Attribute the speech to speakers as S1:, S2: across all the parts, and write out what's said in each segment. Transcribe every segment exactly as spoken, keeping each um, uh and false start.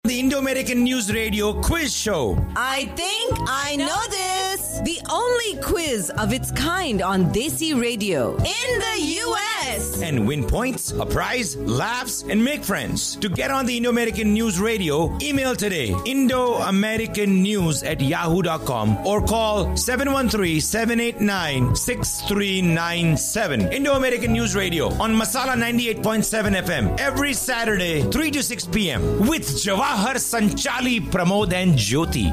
S1: The Indo-American News Radio Quiz Show.
S2: I think I know this. The only quiz of its kind on Desi Radio in the U S.
S1: And win points, a prize, laughs, and make friends. To get on the Indo-American News Radio, email today Indo-American News at yahoo dot com or call seven one three, seven eight nine, six three nine seven. Indo-American News Radio on Masala ninety-eight point seven F M every Saturday, three to six p.m. with Jawahar, Sanchali, Pramod and Jyoti.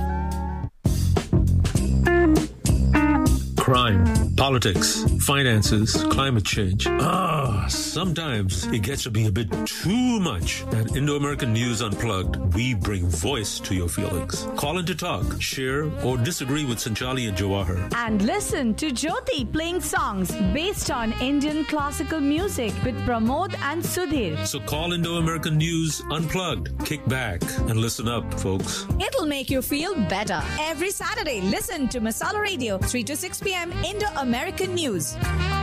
S3: Crime, politics, finances, climate change. Ah, sometimes it gets to be a bit too much. At Indo-American News Unplugged, we bring voice to your feelings. Call in to talk, share, or disagree with Sanchali and Jawahar.
S4: And listen to Jyoti playing songs based on Indian classical music with Pramod and Sudhir.
S3: So call Indo-American News Unplugged. Kick back and listen up, folks.
S5: It'll make you feel better. Every Saturday, listen to Masala Radio, three to six p.m. Indo-American News.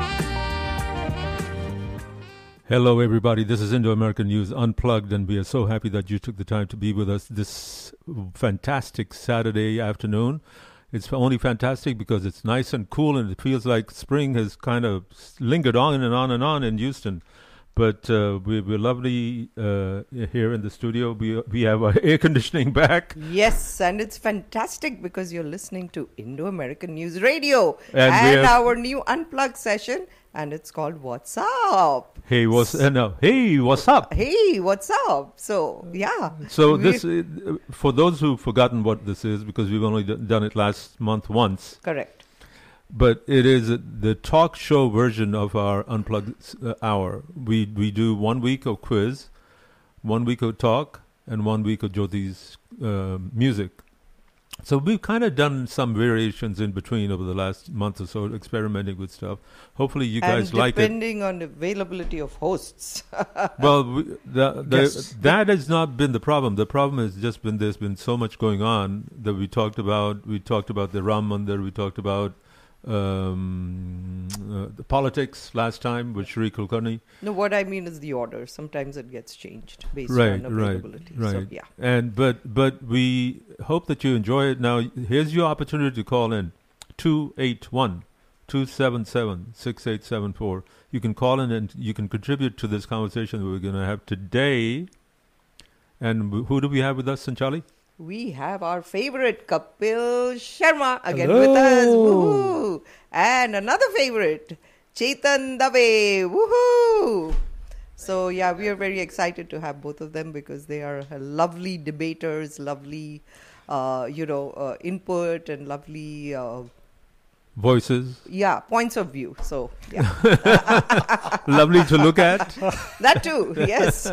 S6: Hello, everybody. This is Indo-American News Unplugged, and we are so happy that you took the time to be with us this fantastic Saturday afternoon. It's only fantastic because it's nice and cool, and it feels like spring has kind of lingered on and on and on in Houston. But uh, we, we're lovely uh, here in the studio. We we have our air conditioning back.
S7: Yes, and it's fantastic because you're listening to Indo-American News Radio
S6: and,
S7: and our new Unplugged session, and it's called What's Up?
S6: Hey, what's uh, no? Hey, what's up?
S7: Hey, what's up? So, yeah.
S6: So this, uh, for those who've forgotten what this is, because we've only d- done it last month once.
S7: Correct.
S6: But it is the talk show version of our Unplugged uh, hour. We we do one week of quiz, one week of talk, and one week of Jyoti's uh, music. So we've kind of done some variations in between over the last month or so, experimenting with stuff. Hopefully you guys
S7: and
S6: like it.
S7: depending on availability of hosts.
S6: Well, we, the, the,
S7: Yes.
S6: that has not been the problem. The problem has just been there's been so much going on that we talked about. We talked about the Ram Mandir. We talked about um, uh, the politics last time with Shri Kulkarni.
S7: No, what I mean is the order. Sometimes it gets changed based
S6: Right,
S7: on
S6: right,
S7: availability.
S6: right.
S7: So, yeah.
S6: And but but we hope that you enjoy it. Now, here's your opportunity to call in two eight one, two seven seven, six eight seven four. You can call in and you can contribute to this conversation that we're going to have today. And who do we have with us, Sanchali?
S7: We have our favorite Kapil Sharma again
S8: Hello.
S7: with us. Woohoo! And another favorite, Chetan Dave. Woohoo! So yeah, we are very excited to have both of them because they are uh, lovely debaters, lovely, uh, you know, uh, input and lovely, uh,
S6: Voices.
S7: yeah, points of view. So yeah,
S6: Lovely to look at.
S7: that too. Yes.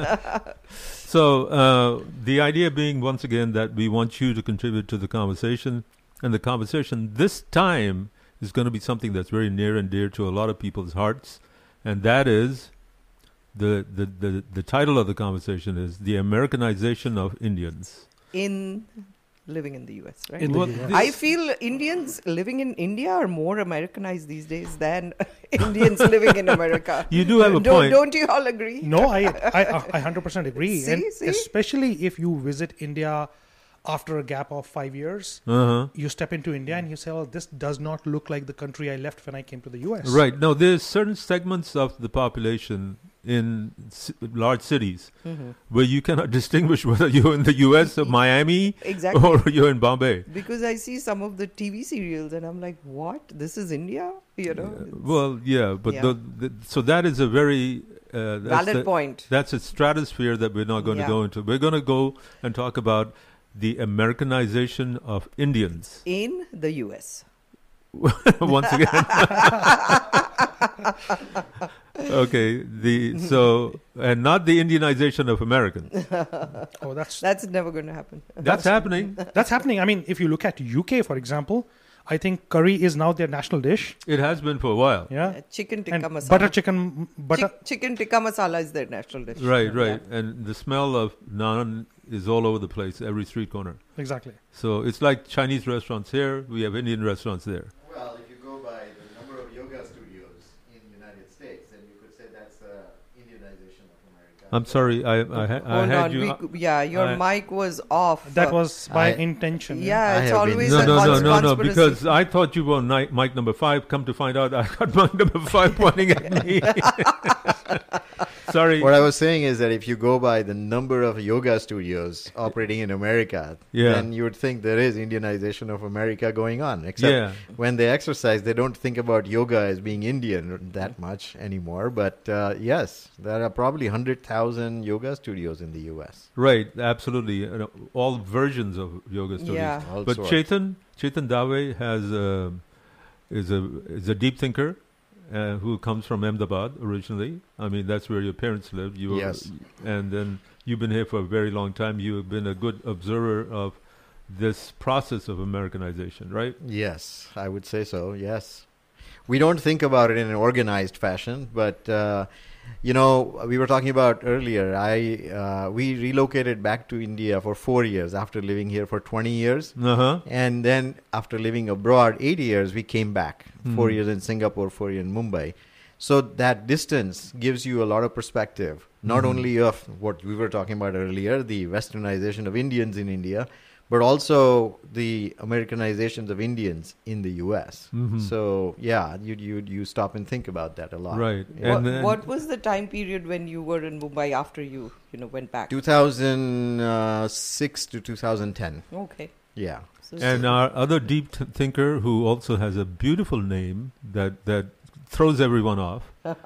S6: So uh, the idea being, once again, that we want you to contribute to the conversation. And the conversation this time is going to be something that's very near and dear to a lot of people's hearts. And that is, the, the, the, the title of the conversation is The Americanization of Indians.
S7: In living in the U S, right?
S8: In the
S6: Well,
S8: U S.
S7: I feel Indians living in India are more Americanized these days than Indians living in America.
S6: You do have a
S7: don't,
S6: point.
S7: Don't you all agree?
S8: No, I, I, I one hundred percent agree.
S7: See,
S8: and
S7: see?
S8: especially if you visit India after a gap of five years,
S6: Uh-huh.
S8: you step into India and you say, well, this does not look like the country I left when I came to the U S.
S6: Right. Now, there's certain segments of the population in c- large cities
S7: Mhm.
S6: where you cannot distinguish whether you're in the U S or Miami
S7: Exactly.
S6: or you're in Bombay.
S7: Because I see some of the T V serials and I'm like, what? This is India? You know?
S6: Uh,
S7: it's
S6: well, yeah, but
S7: Yeah.
S6: The, the, so that is a very uh, that's
S7: valid
S6: the-
S7: point.
S6: That's a stratosphere that we're not going
S7: Yeah.
S6: to go into. We're going to go and talk about the Americanization of Indians
S7: In the U S.
S6: once again. Okay, the so and not the Indianization of Americans.
S8: Oh, that's
S7: That's never going to happen.
S6: That's happening.
S8: that's happening. I mean, if you look at U K, for example, I think curry is now their national dish.
S6: It has been for a while.
S8: Yeah.
S7: Uh, chicken tikka
S8: And
S7: masala.
S8: butter chicken, butter.
S7: Chick- chicken tikka masala is their national dish.
S6: Right, right. And the smell of naan is all over the place, every street corner.
S8: Exactly.
S6: So it's like Chinese restaurants here, we have Indian restaurants there.
S9: Well, if you go by the number of yoga studios in the United States, then you could say that's uh, Indianization of America.
S6: I'm sorry. I I, ha- I
S7: Hold
S6: had
S7: on.
S6: you.
S7: We, c- yeah, your
S6: I-
S7: mic was off.
S8: That
S7: Uh,
S8: was by
S9: I-
S8: intention.
S7: Yeah,
S9: I
S7: it's
S9: have been-
S7: always
S6: no,
S7: a
S6: no, no,
S7: cons-
S6: no, no.
S7: conspiracy.
S6: Because I thought you were on ni- mic number five. Come to find out, I got mic number five pointing at me. Sorry.
S9: What I was saying is that if you go by the number of yoga studios operating in America,
S6: Yeah.
S9: then you would think there is Indianization of America going on. Except
S6: Yeah.
S9: when they exercise, they don't think about yoga as being Indian that much anymore. But uh, yes, there are probably one hundred thousand yoga studios in the U S.
S6: Right, absolutely. You know, all versions of yoga studios.
S7: Yeah.
S9: All
S6: But
S9: sorts.
S6: Chetan, Chetan Dave has a, is a is a deep thinker uh, who comes from Ahmedabad originally. I mean, that's where your parents lived. You were,
S9: Yes.
S6: and then you've been here for a very long time. You have been a good observer of this process of Americanization, right?
S9: Yes, I would say so. Yes. We don't think about it in an organized fashion, but uh, you know, we were talking about earlier. I uh, we relocated back to India for four years after living here for twenty years,
S6: Uh huh.
S9: and then after living abroad eight years, we came back. Four
S6: Mhm.
S9: years in Singapore, four years in Mumbai. So that distance gives you a lot of perspective, not
S6: Mhm.
S9: only of what we were talking about earlier, the westernization of Indians in India, but also the Americanizations of Indians in the U S.
S6: Mhm.
S9: So yeah, you you you stop and think about that a lot.
S6: Right.
S9: Yeah.
S7: what,
S6: And then-
S7: what was the time period when you were in Mumbai after you, you know, went back?
S9: two thousand six to two thousand ten.
S7: Okay.
S9: Yeah.
S7: So,
S6: And our other deep t- thinker, who also has a beautiful name that that throws everyone off.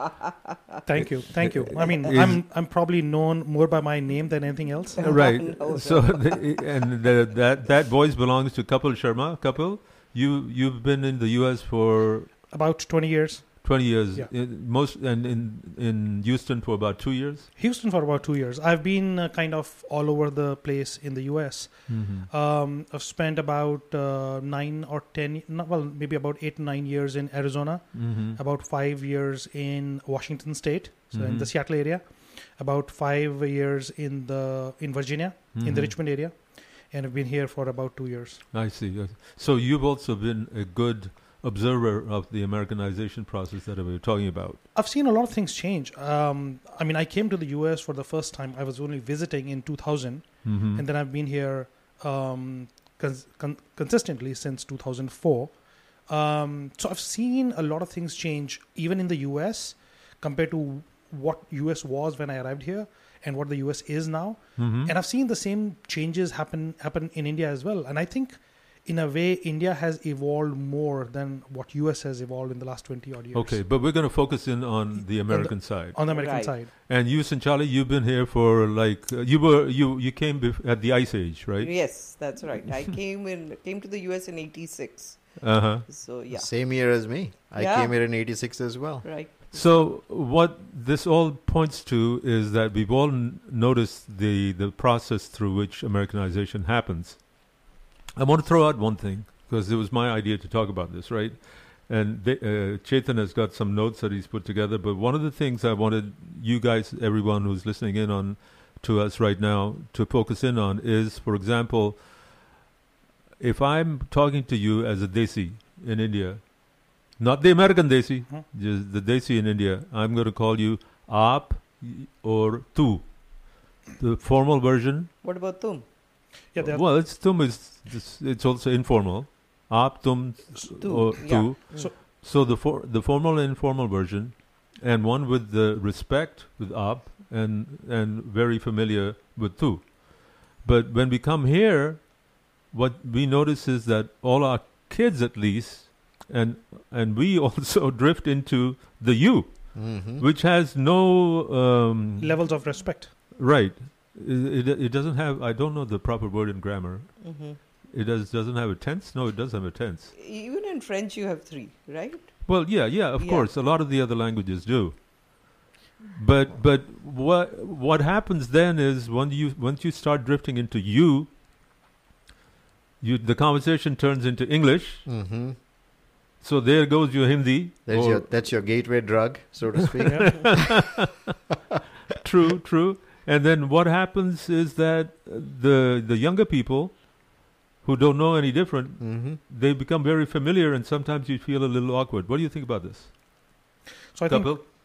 S8: Thank you, thank you. I mean,
S6: Is-
S8: I'm I'm probably known more by my name than anything else.
S6: Uh, right.
S7: No,
S6: So, the, and the, that that voice belongs to Kapil Sharma. Kapil, you you've been in the U S for
S8: About twenty years.
S6: twenty years.
S8: Yeah.
S6: In most and in in Houston for about two years.
S8: Houston for about two years. I've been uh, kind of all over the place in the U S.
S6: Mm-hmm.
S8: Um, I've spent about uh, nine or ten, no, well, maybe about eight nine years in Arizona.
S6: Mm-hmm.
S8: About five years in Washington State, so in
S6: Mhm.
S8: the Seattle area. About five years in the in Virginia, in
S6: Mhm.
S8: the Richmond area, and I've been here for about two years.
S6: I see. Yes. So you've also been a good observer of the Americanization process that we were talking about.
S8: I've seen a lot of things change. Um, I mean, I came to the U S for the first time. I was only visiting in two thousand,
S6: Mm-hmm.
S8: and then I've been here um, cons- con- consistently since two thousand four. Um, so I've seen a lot of things change, even in the U S, compared to what U S was when I arrived here and what the U S is now.
S6: Mm-hmm.
S8: And I've seen the same changes happen happen in India as well. And I think, in a way, India has evolved more than what U S has evolved in the last twenty odd years.
S6: Okay, but we're going to focus in on the American side.
S8: On the American
S7: Right.
S8: side.
S6: And you, Sanchali, you've been here for like uh, you were you you came bef- at the Ice Age, right?
S7: yes, that's right. I came in came to the U S in eighty-six.
S6: Uh huh.
S7: So yeah,
S9: Same year as me. I
S7: Yeah.
S9: came here in eighty-six as well.
S7: right.
S6: So what this all points to is that we've all n- noticed the the process through which Americanization happens. I want to throw out one thing because it was my idea to talk about this, right? And they, uh, Chetan has got some notes that he's put together. But one of the things I wanted you guys, everyone who's listening in on to us right now, to focus in on is, for example, if I'm talking to you as a Desi in India, not the American Desi,
S8: Hmm.
S6: just the Desi in India, I'm going to call you Aap or Tu. The formal version,
S7: What about Tum?
S8: Yeah, they're-
S6: well, it's Tum is it's, it's also informal. Aap, Tum,
S7: Tu,
S6: or
S7: yeah.
S6: Tu.
S8: So-
S6: So the for, the formal and informal version, and one with the respect with Aap, and and very familiar with Tu. But when we come here, what we notice is that all our kids, at least, and and we also drift into the you,
S9: Mm-hmm.
S6: which has no um,
S8: levels of respect.
S6: right. It, it it doesn't have. I don't know the proper word in grammar.
S7: hmm
S6: It does doesn't have a tense. No, it does have a tense.
S7: Even in French, you have three, right?
S6: Well, yeah, yeah, of
S7: Yeah.
S6: course. A lot of the other languages do. But but what what happens then is when you once you start drifting into you, you the conversation turns into English.
S9: Mm-hmm.
S6: So there goes your Hindi.
S9: That's
S6: or-
S9: your that's your gateway drug, so to speak.
S8: Yeah.
S6: true, true. And then what happens is that uh, the the younger people who don't know any different,
S9: Mm-hmm.
S6: they become very familiar, and sometimes you feel a little awkward. What do you think about this,
S8: So I think
S6: Kapil?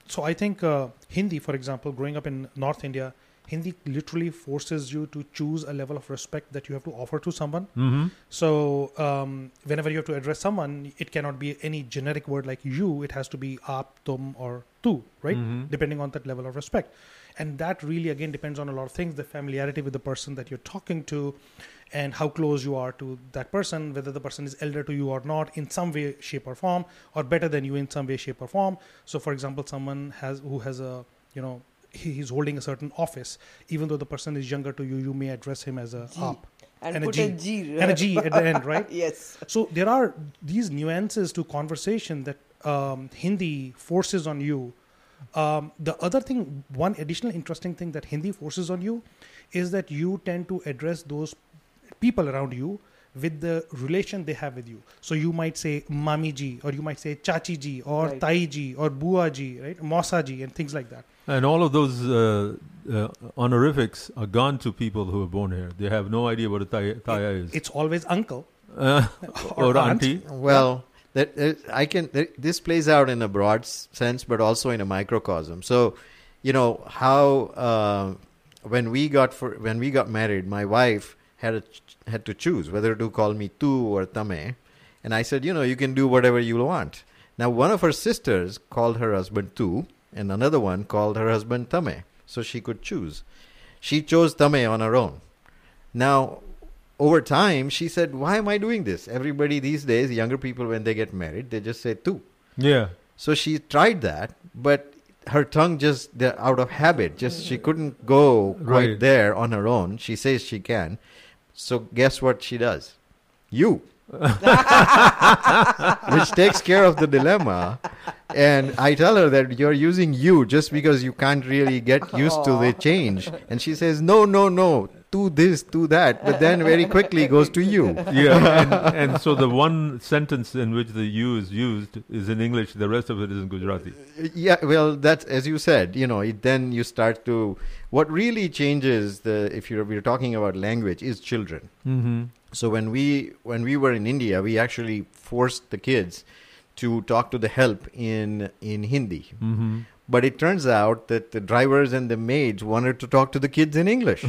S8: so I think uh, Hindi, for example, growing up in North India, Hindi literally forces you to choose a level of respect that you have to offer to someone.
S6: Mm-hmm.
S8: So um, whenever you have to address someone, it cannot be any generic word like you. It has to be aap, tum, or tu, right?
S6: Mm-hmm.
S8: Depending on that level of respect. And that really, again, depends on a lot of things. The familiarity with the person that you're talking to and how close you are to that person, whether the person is elder to you or not in some way, shape or form, or better than you in some way, shape or form. So, for example, someone has who has a, you know, he, he's holding a certain office. Even though the person is younger to you, you may address him as a
S7: G.
S8: up.
S7: And,
S8: and
S7: put
S8: a G.
S7: a G. Right?
S8: And a G at the end, right?
S7: Yes.
S8: So there are these nuances to conversation that um, Hindi forces on you. Um, the other thing, one additional interesting thing that Hindi forces on you is that you tend to address those people around you with the relation they have with you. So you might say Mami ji, or you might say Chachi ji, or
S7: Right.
S8: Tai ji, or Bua ji, right? Mausa ji, and things like that.
S6: And all of those uh, uh, honorifics are gone to people who are born here. They have no idea what a Taya, taya is.
S8: It's always uncle
S6: Uh,
S8: or
S6: or
S8: aunt.
S6: auntie.
S9: Well, that uh, I can. Th- this plays out in a broad s- sense, but also in a microcosm. So, you know how uh, when we got for when we got married, my wife had a ch- had to choose whether to call me tu or tame, and I said, you know, you can do whatever you want. Now, one of her sisters called her husband tu, and another one called her husband tame, so she could choose. She chose tame on her own. Now, over time, she said, why am I doing this? Everybody these days, younger people, when they get married, they just say tu.
S6: Yeah.
S9: So she tried that, but her tongue just, the- out of habit, just she couldn't go quite
S6: Right.
S9: there on her own. She says she can. So guess what she does? You. Which takes care of the dilemma. And I tell her that you're using you just because you can't really get used to the change. And she says, no, no, no, do this, do that. But then very quickly goes to you.
S6: Yeah, and, and so the one sentence in which the you is used is in English, the rest of it is in Gujarati.
S9: Yeah, well, that's as you said. You know, it, then you start to. What really changes the if you're we're talking about language is children.
S6: Mm-hmm.
S9: So when we when we were in India, we actually forced the kids to talk to the help in in Hindi.
S6: Mm-hmm.
S9: But it turns out that the drivers and the maids wanted to talk to the kids in English.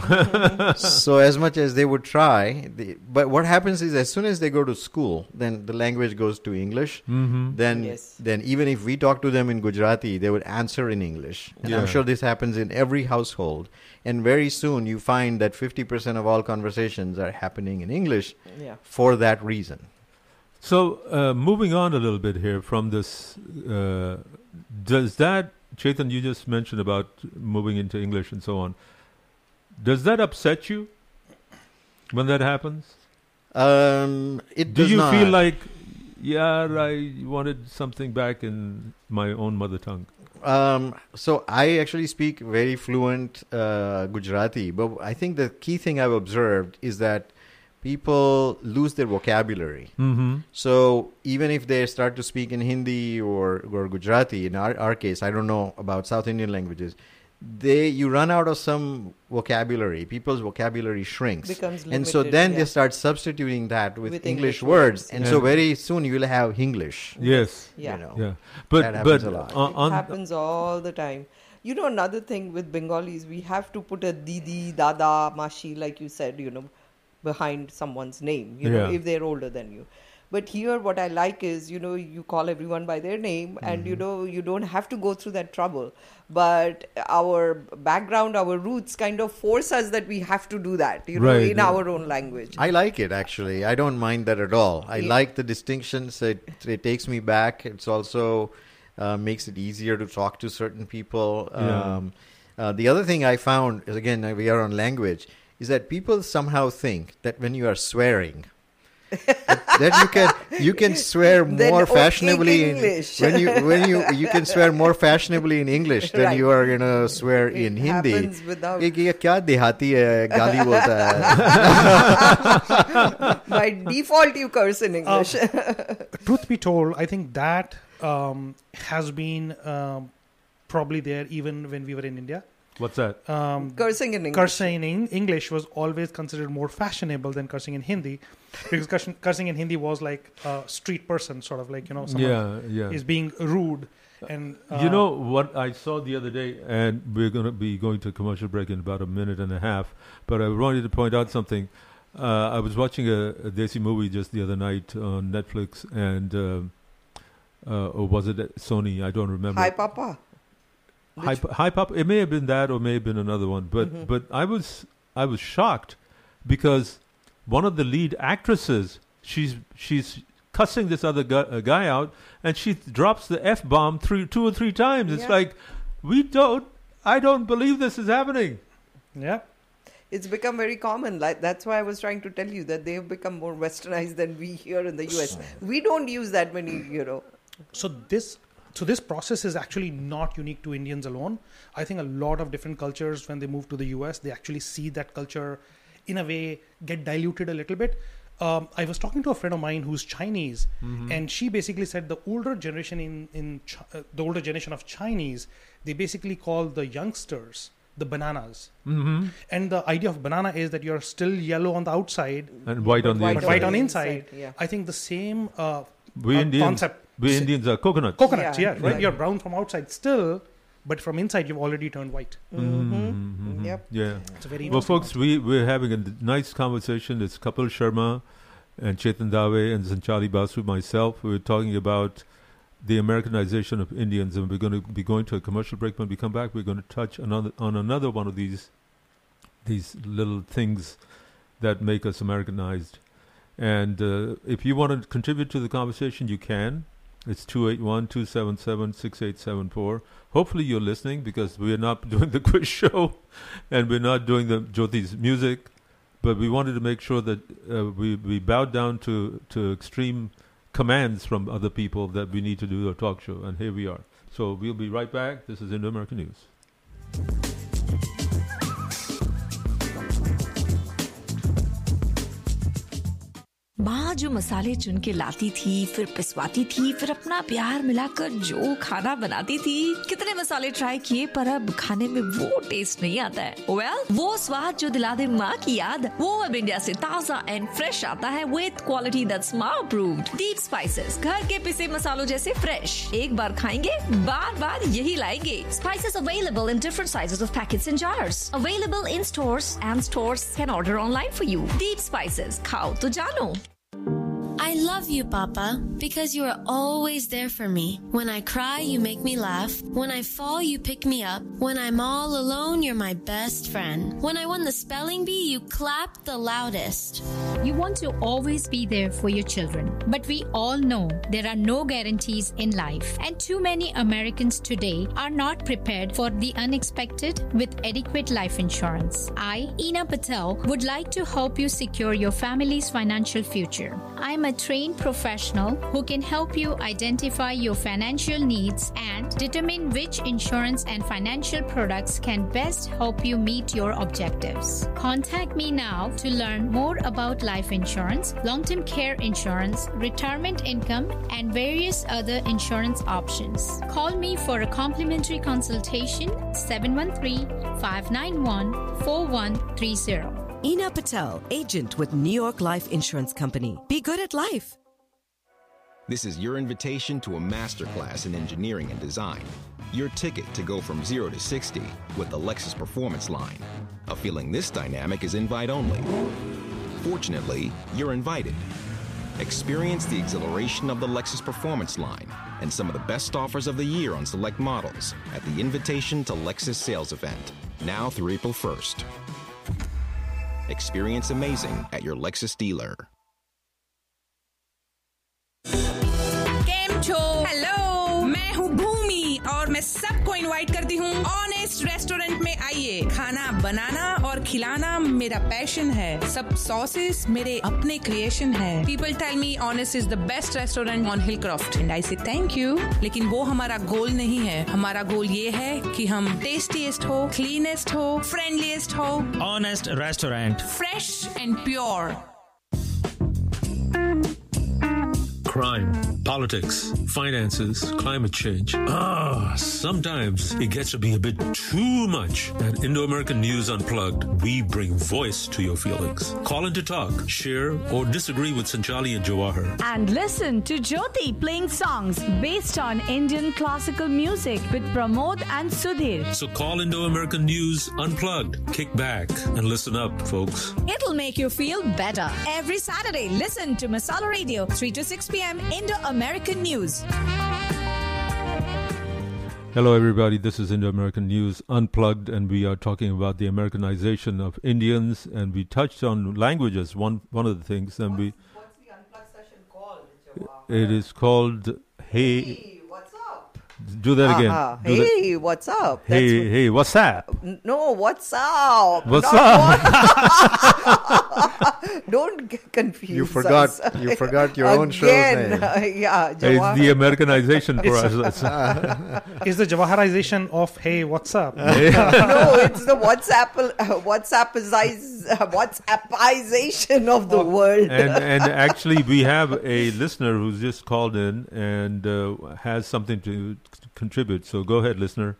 S9: So as much as they would try, the, but what happens is as soon as they go to school, then the language goes to English.
S6: Mm-hmm.
S9: Then,
S7: Yes.
S9: then even if we talk to them in Gujarati, they would answer in English. And I'm
S6: Yeah.
S9: sure this happens in every household. And very soon you find that fifty percent of all conversations are happening in English
S7: Yeah.
S9: for that reason.
S6: So uh, moving on a little bit here from this, uh, does that, Chetan, you just mentioned about moving into English and so on. Does that upset you when that happens?
S9: Um, it
S6: Do
S9: does
S6: you
S9: not.
S6: feel like, yeah, I wanted something back in my own mother tongue?
S9: Um, so I actually speak very fluent uh, Gujarati, but I think the key thing I've observed is that people lose their vocabulary.
S6: Mm-hmm.
S9: So even if they start to speak in Hindi or, or Gujarati, in our, our case, I don't know about South Indian languages, they you run out of some vocabulary. People's vocabulary shrinks.
S7: Becomes
S9: and so
S7: limited,
S9: then
S7: yeah.
S9: they start substituting that with,
S7: With
S9: English,
S7: English
S9: words.
S7: words,
S9: And
S6: yeah.
S9: so very soon you will have Hinglish.
S6: Yes.
S7: Yeah.
S9: You know.
S6: Yeah. But,
S9: That happens
S6: but
S9: a lot.
S6: on,
S7: It
S6: on
S7: happens all the time. You know, another thing with Bengalis, we have to put a Didi, Dada, Mashi, like you said, you know, behind someone's name, you know,
S6: Yeah.
S7: if they're older than you. But here, what I like is, you know, you call everyone by their name and, you know, you don't have to go through that trouble. But our background, our roots kind of force us that we have to do that, you know,
S6: Right,
S7: in
S6: yeah.
S7: our own language.
S9: I like it, actually. I don't mind that at all. I
S7: Yeah.
S9: like the distinctions. It, it takes me back. It's also uh, makes it easier to talk to certain people.
S6: Yeah.
S9: Um, uh, the other thing I found, is again, we are on language, is that people somehow think that when you are swearing, that, that you can you can swear
S7: Then
S9: more
S7: okay
S9: fashionably in,
S7: English.
S9: when you when you you can swear more fashionably in English than
S7: Right.
S9: you are gonna swear
S7: It
S9: in Hindi.
S7: happens without-
S9: ये ये क्या देहाती है गाली बोलता है
S7: By default, you curse in English.
S8: Truth be told, I think that um, has been um, probably there even when we were in India.
S6: What's that?
S8: Um,
S7: Cursing in English.
S8: Cursing in English was always considered more fashionable than cursing in Hindi, because cursing, cursing in Hindi was like a street person, sort of like, you know, someone
S6: Yeah, yeah.
S8: is being rude. And uh,
S6: You know what I saw the other day, and we're going to be going to a commercial break in about a minute and a half, but I wanted to point out something. Uh, I was watching a, a Desi movie just the other night on Netflix, and um uh, or was it Sony? I don't remember.
S7: Hi, Papa.
S6: Hi, Hi Pop. It may have been that, or may have been another one. But
S7: Mhm.
S6: but I was I was shocked because one of the lead actresses, she's she's cussing this other guy, uh, guy out, and she drops the F bomb three two or three times. It's
S7: Yeah.
S6: like, we don't. I don't believe this is happening.
S8: yeah.
S7: It's become very common. Like that's why I was trying to tell you that they have become more westernized than we here in the U S. We don't use that many, you know.
S8: So this so this process is actually not unique to Indians alone. I think a lot of different cultures, when they move to the U S, they actually see that culture in a way get diluted a little bit. Um, I was talking to a friend of mine who's Chinese,
S6: Mhm.
S8: and she basically said the older generation in in Ch- uh, the older generation of Chinese, they basically call the youngsters the bananas.
S6: Mm-hmm.
S8: And the idea of banana is that you're still yellow on the outside
S6: And white on the
S7: white
S8: but
S6: inside.
S8: white on
S7: the
S8: inside.
S7: inside, yeah.
S8: I think the same uh,
S6: We
S8: uh,
S6: Indians,
S8: concept.
S6: we Indians are coconuts.
S8: Coconuts,
S7: Yeah,
S8: yeah, right?
S7: right.
S8: You're brown from outside still, but from inside you've already turned white.
S6: Mhm.
S7: Yep.
S6: Yeah.
S8: It's a very
S6: Well,
S8: interesting
S6: folks, we, we're having a n- nice conversation. It's Kapil Sharma and Chetan Dave and Sanchali Basu, myself. We're talking about the Americanization of Indians, and we're going to be going to a commercial break. When we come back, we're going to touch another, on another one of these these little things that make us Americanized. And uh, if you want to contribute to the conversation, you can. It's two eight one, two seven seven, six eight seven four. Hopefully you're listening, because we're not doing the quiz show and we're not doing the Jyoti's music. But we wanted to make sure that uh, we, we bowed down to, to extreme commands from other people that we need to do a talk show. And here we are. So we'll be right back. This is Indo-American News.
S5: माँ जो मसाले चुन के लाती थी, फिर पिसवाती थी, फिर अपना प्यार मिलाकर जो खाना बनाती थी। कितने मसाले ट्राई किए, पर अब खाने में वो टेस्ट नहीं आता है। वेल, वो स्वाद जो दिला दे माँ की याद, वो अब इंडिया से ताजा एंड फ्रेश आता है विद क्वालिटी दैट्स माँ अप्रूव्ड। डीप स्पाइसेस, घर के पिसे मसालों जैसे फ्रेश। एक बार खाएंगे, बार बार यही लाएंगे।
S10: Spices available in different sizes of packets and jars. Available in stores and stores can order online for you.
S5: Deep spices, खाओ तो जानो।
S11: I love you, Papa, because you are always there for me. When I cry, you make me laugh. When I fall, you pick me up. When I'm all alone, you're my best friend. When I won the spelling bee, you clapped the loudest.
S12: You want to always be there for your children. But we all know there are no guarantees in life. And too many Americans today are not prepared for the unexpected with adequate life insurance. I, Ina Patel, would like to help you secure your family's financial future. I am a trained professional who can help you identify your financial needs and determine which insurance and financial products can best help you meet your objectives. Contact me now to learn more about life insurance, long-term care insurance, retirement income, and various other insurance options. Call me for a complimentary consultation, seven one three, five nine one, four one three zero.
S2: Ina Patel, agent with New York Life Insurance Company. Be good at life.
S13: This is your invitation to a masterclass in engineering and design. Your ticket to go from zero to sixty with the Lexus Performance line. A feeling this dynamic is invite only. Fortunately, you're invited. Experience the exhilaration of the Lexus Performance line and some of the best offers of the year on select models at the Invitation to Lexus sales event, now through April first. Experience amazing at your Lexus dealer.
S14: केम छो? Hello, मैं हूँ भूमि और मैं सबको invite करती हूँ honest restaurant में आइए। खाना बनाना और खिलाना मेरा पैशन है। सब सॉसेस मेरे अपने क्रिएशन है। People tell me Honest is the best restaurant on Hillcroft and I say thank you. लेकिन वो हमारा गोल नहीं है। हमारा गोल ये है कि हम टेस्टीएस्ट हो, क्लीनेस्ट हो, फ्रेंडलीएस्ट हो।
S1: Honest Restaurant.
S14: Fresh and pure.
S3: Crime, politics, finances, climate change. Ah, sometimes it gets to be a bit too much. At Indo-American News Unplugged, we bring voice to your feelings. Call in to talk, share, or disagree with Sanchali and Jawahar.
S4: And listen to Jyoti playing songs based on Indian classical music with Pramod and Sudhir.
S3: So call Indo-American News Unplugged. Kick back and listen up, folks.
S10: It'll make you feel better. Every Saturday, listen to Masala Radio, three to six p.m. Indo-American News.
S6: Hello, everybody. This is Indo-American News Unplugged, and we are talking about the Americanization of Indians, and we touched on languages, one one of the things, and we...
S7: What's the Unplugged session called, Jawahar?
S6: It is called Hey...
S7: Hey, what's up?
S6: Do that again.
S7: Uh-huh.
S6: Do
S7: Hey,
S6: that.
S7: what's up?
S6: Hey,
S7: That's what-
S6: hey, what's up?
S7: No, what's up?
S6: What's
S7: Not
S6: up?
S7: what- Don't get confused.
S9: You forgot.
S7: us.
S9: You forgot your own show's
S7: Again,
S9: name.
S7: yeah,
S6: It's
S7: Jawahar.
S6: the Americanization for
S8: It's-
S6: us. That's-
S8: Is the Jawaharization of hey, what's up?
S7: No, it's the WhatsApp uh, WhatsAppize, uh, WhatsAppization of the world.
S6: and and actually, we have a listener who's just called in and uh, has something to contribute. So go ahead, listener.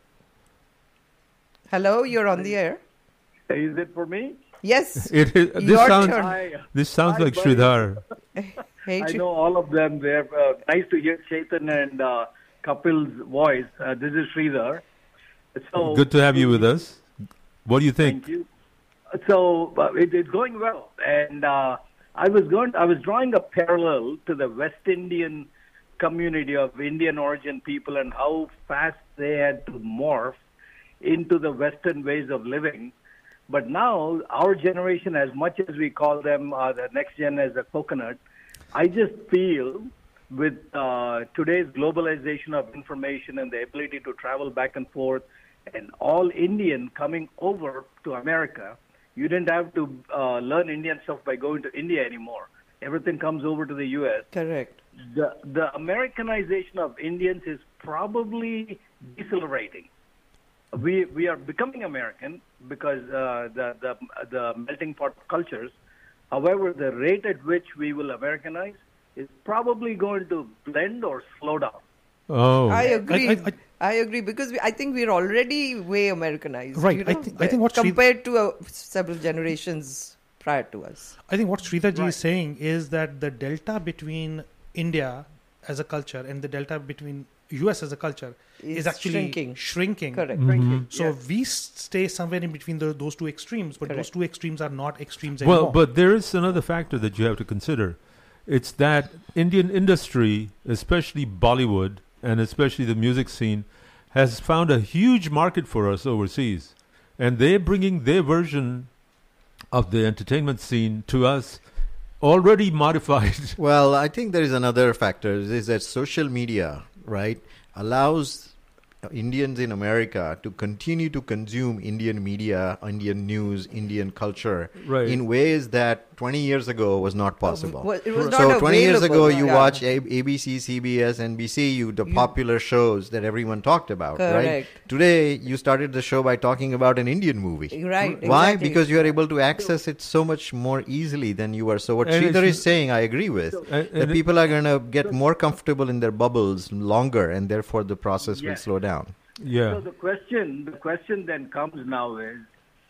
S7: Hello, you're on the air.
S15: Is it for me?
S7: Yes.
S6: It is. This
S7: your
S6: sounds.
S7: turn.
S15: Hi.
S6: This sounds
S15: Hi,
S6: like
S15: buddy.
S6: Sridhar.
S7: Hey,
S15: I
S7: Ch-
S15: know all of them. They're uh, nice to hear Chetan and uh, Kapil's voice. Uh, this is Sridhar. So
S6: Good to have you with us. What do you think?
S15: Thank you. So uh, it, it's going well, and uh, I was going. I was drawing a parallel to the West Indian community of Indian origin people and how fast they had to morph into the Western ways of living. But now our generation, as much as we call them uh, the next gen as a coconut, I just feel with uh, today's globalization of information and the ability to travel back and forth, and all Indian coming over to America, you didn't have to uh, learn Indian stuff by going to India anymore. Everything comes over to the U S.
S7: Correct.
S15: The, the Americanization of Indians is probably decelerating. We we are becoming American because uh, the, the the melting pot of cultures. However, the rate at which we will Americanize is probably going to blend or slow down.
S6: Oh,
S7: I agree. I,
S8: I- I-
S7: agree because we, I think we're already way Americanized.
S8: Right.
S7: you
S8: I
S7: know,
S8: thi- I think what Sri-
S7: compared to uh, several generations prior to us.
S8: I think what Sridhar ji
S15: Right.
S8: is saying is that the delta between India as a culture and the delta between U S as a culture is,
S7: Is
S8: actually
S7: shrinking.
S8: shrinking.
S7: Correct.
S15: Shrinking,
S8: So
S15: yes.
S8: we s- stay somewhere in between the, those two extremes, but those
S7: Correct.
S8: two extremes are not extremes
S6: well,
S8: anymore.
S6: but there is another factor that you have to consider. It's that Indian industry, especially Bollywood and especially the music scene, has found a huge market for us overseas, and they're bringing their version of the entertainment scene to us already modified.
S9: Well, I think there is another factor, is that social media, right, allows Indians in America to continue to consume Indian media, Indian news, Indian culture
S6: Right.
S9: in ways that twenty years ago was not possible.
S7: well, it was
S9: so
S7: not
S9: twenty years ago,
S7: available,
S9: you
S7: yeah.
S9: watch A- ABC, C B S, N B C, you the
S7: You-
S9: popular shows that everyone talked about, right?
S7: Correct.
S9: Today, you started the show by talking about an Indian movie.
S7: Right.
S9: Why?
S7: exactly.
S9: Because you are able to access it so much more easily than you were. So what
S6: And
S9: Sridhar
S6: it's-
S9: is saying, I agree with.
S6: And-
S9: that
S6: and it-
S9: people are going to get more comfortable in their bubbles longer, and therefore the process will
S15: Yes.
S9: slow down.
S6: Yeah.
S15: So the question, the question then comes now is,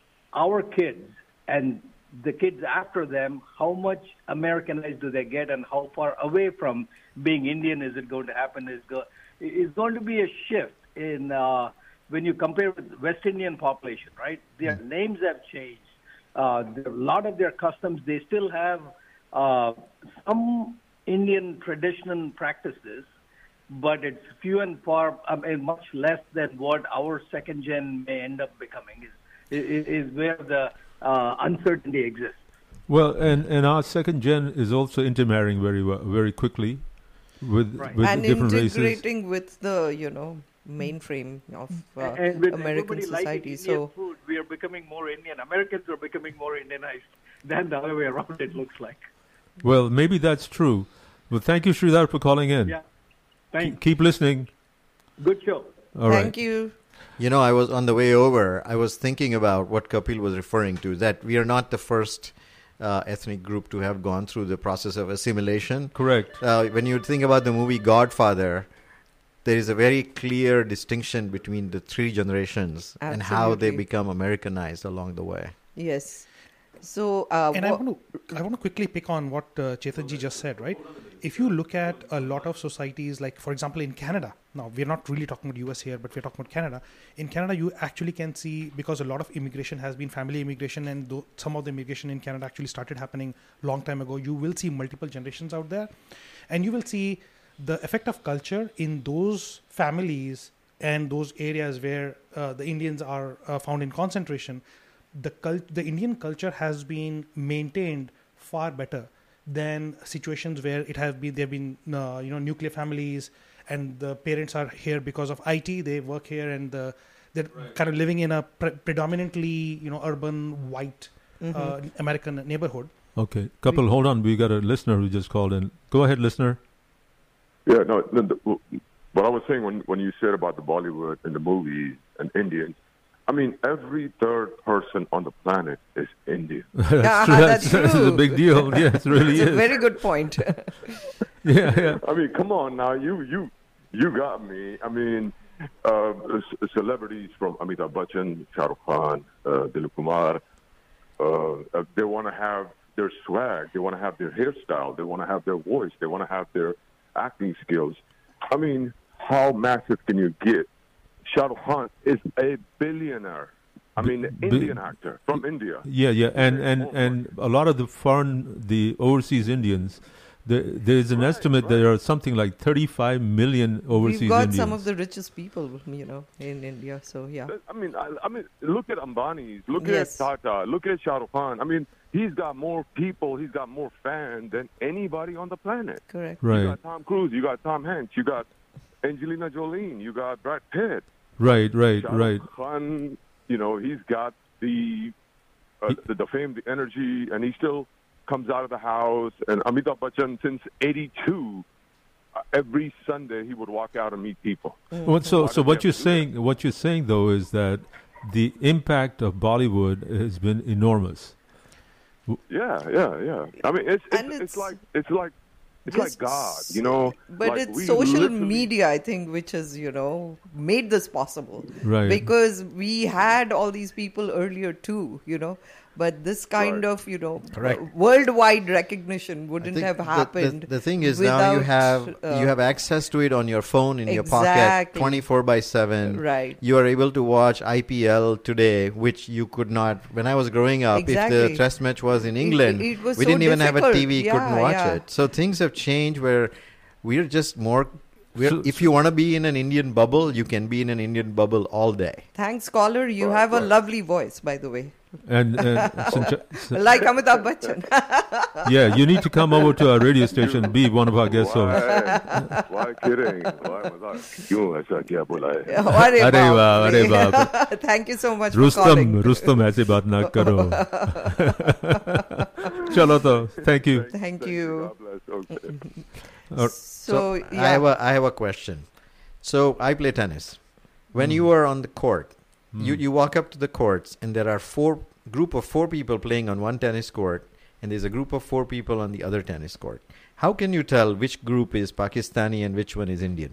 S15: our kids and the kids after them, how much Americanized do they get, and how far away from being Indian is it going to happen? Is go, is going to be a shift in uh, when you compare with West Indian population, right? Their names have changed. Uh, there, a lot of their customs, they still have uh, some Indian traditional practices, but it's few and far, I mean, much less than what our second gen may end up becoming. Is is, is where the uh, uncertainty exists.
S6: Well, and, and our second gen is also intermarrying very well, very quickly with
S15: Right.
S6: with
S7: and
S6: different races.
S7: integrating with the, you know, mainframe of uh,
S15: and with
S7: American
S15: everybody
S7: society.
S15: liking Indian
S7: So
S15: food, we are becoming more Indian. Americans are becoming more Indianized than the other way around. It looks like.
S6: Well, maybe that's true. Well, thank you, Sridhar, for calling in.
S15: Yeah. Thanks.
S6: Keep, keep listening.
S15: Good show.
S6: All right.
S7: thank you.
S9: You know, I was on the way over, I was thinking about what Kapil was referring to, that we are not the first uh, ethnic group to have gone through the process of assimilation.
S6: Correct.
S9: Uh, when you think about the movie Godfather, there is a very clear distinction between the three generations and how they
S7: Absolutely.
S9: become Americanized along the way.
S7: Yes. So, uh,
S8: And I
S7: wha-
S8: want to I want to quickly pick on what uh, Chetanji just said, right? If you look at a lot of societies, like for example in Canada, now we're not really talking about U S here, but we're talking about Canada. In Canada, you actually can see, because a lot of immigration has been family immigration, and though some of the immigration in Canada actually started happening long time ago, you will see multiple generations out there, and you will see the effect of culture in those families and those areas where uh, the Indians are uh, found in concentration. The cult, the Indian culture has been maintained far better than situations where it has been there have been uh, you know nuclear families and the parents are here because of I T, they work here, and the, they're right. kind of living in a pre- predominantly you know urban white
S7: Mhm.
S8: uh, American neighborhood.
S6: Okay, couple, hold on. We got a listener who just called in. Go ahead, listener.
S16: Yeah, no, no the, what I was saying when, when you said about the Bollywood and the movies and Indians, I mean, every third person on the planet is Indian.
S6: that's
S7: Yeah,
S6: true.
S7: that's
S6: That's,
S7: true.
S6: a big deal. Yes, it really
S7: it's
S6: is.
S7: a very good point.
S6: yeah, yeah.
S16: I mean, come on now, you you you got me. I mean, uh, c- celebrities from Amitabh Bachchan, Shah Rukh Khan, uh, Dilip Kumar, uh, uh, they want to have their swag, they want to have their hairstyle, they want to have their voice, they want to have their acting skills. I mean, how massive can you get? Shah Rukh Khan is a billionaire. I mean, an Indian actor from India.
S6: Yeah, yeah, and and and a lot of the foreign, the overseas Indians, there there is an estimate there are something like thirty-five million overseas
S7: We've got
S6: Indians.
S7: some of the richest people, you know, in India. So yeah.
S16: I mean, I, I mean, look at Ambani's, look
S7: Yes.
S16: at Tata, look at Shah Rukh Khan. I mean, he's got more people, he's got more fans than anybody on the planet.
S7: Correct.
S6: Right.
S16: You got Tom Cruise, you got Tom Hanks, you got Angelina Jolie, you got Brad Pitt.
S6: Right, right,
S16: Shah
S6: right.
S16: Rukh Khan, you know, he's got the, uh, the the fame, the energy, and he still comes out of the house. And Amitabh Bachchan, since eighty-two, uh, every Sunday he would walk out and meet people.
S6: Well, so, so what you're saying, what you're saying though, is that the impact of Bollywood has been enormous.
S16: Yeah, yeah, yeah. I mean, it's it's, it's, like it's like it's like God, you know.
S7: But
S16: like
S7: it's
S16: we
S7: social
S16: literally-
S7: media, I think, which has, you know, made this possible.
S6: Right.
S7: Because we had all these people earlier too, you know. But this kind of, you know,
S9: Correct.
S7: uh, worldwide recognition
S9: I
S7: wouldn't
S9: think
S7: have
S9: the- the-
S7: happened.
S9: The, thing is now you
S7: without,
S9: have
S7: uh,
S9: you have access to it on your phone in your pocket,
S7: Exactly.
S9: twenty-four by seven.
S7: Right.
S9: You are able to watch I P L today, which you could not when I was growing up. If the
S7: Exactly.
S9: test match was in
S7: It-
S9: England,
S7: it was
S9: we
S7: so
S9: didn't even have a
S7: difficult.
S9: T V,
S7: Yeah,
S9: couldn't watch
S7: yeah.
S9: it. So things have changed where we're just more. We're, if you want to be in an Indian bubble, you can be in an Indian bubble all day.
S7: Thanks, caller. You have a lovely voice, by the way.
S6: And, and Sancha-
S7: Like Amitabh Bachchan.
S6: yeah, you need to come over to our radio station, be one of our guest hosts.
S16: Why, why kidding? Why मजाक? क्यों ऐसा क्या बोला है?
S7: अरे
S6: अरे
S7: बाप
S6: वाह,
S7: रे.
S6: अरे बाप.
S7: Thank you so much for calling.
S6: Rustam, Rustam ऐसे बात ना करो. चलो तो, thank you.
S7: Thank you.
S6: Or-
S7: So,
S9: I
S7: yeah.
S9: have a I have a question. So I play tennis. When
S6: Hmm.
S9: you are on the court, you,
S6: Hmm.
S9: you walk up to the courts and there are four group of four people playing on one tennis court and there's a group of four people on the other tennis court. How can you tell which group is Pakistani and which one is Indian?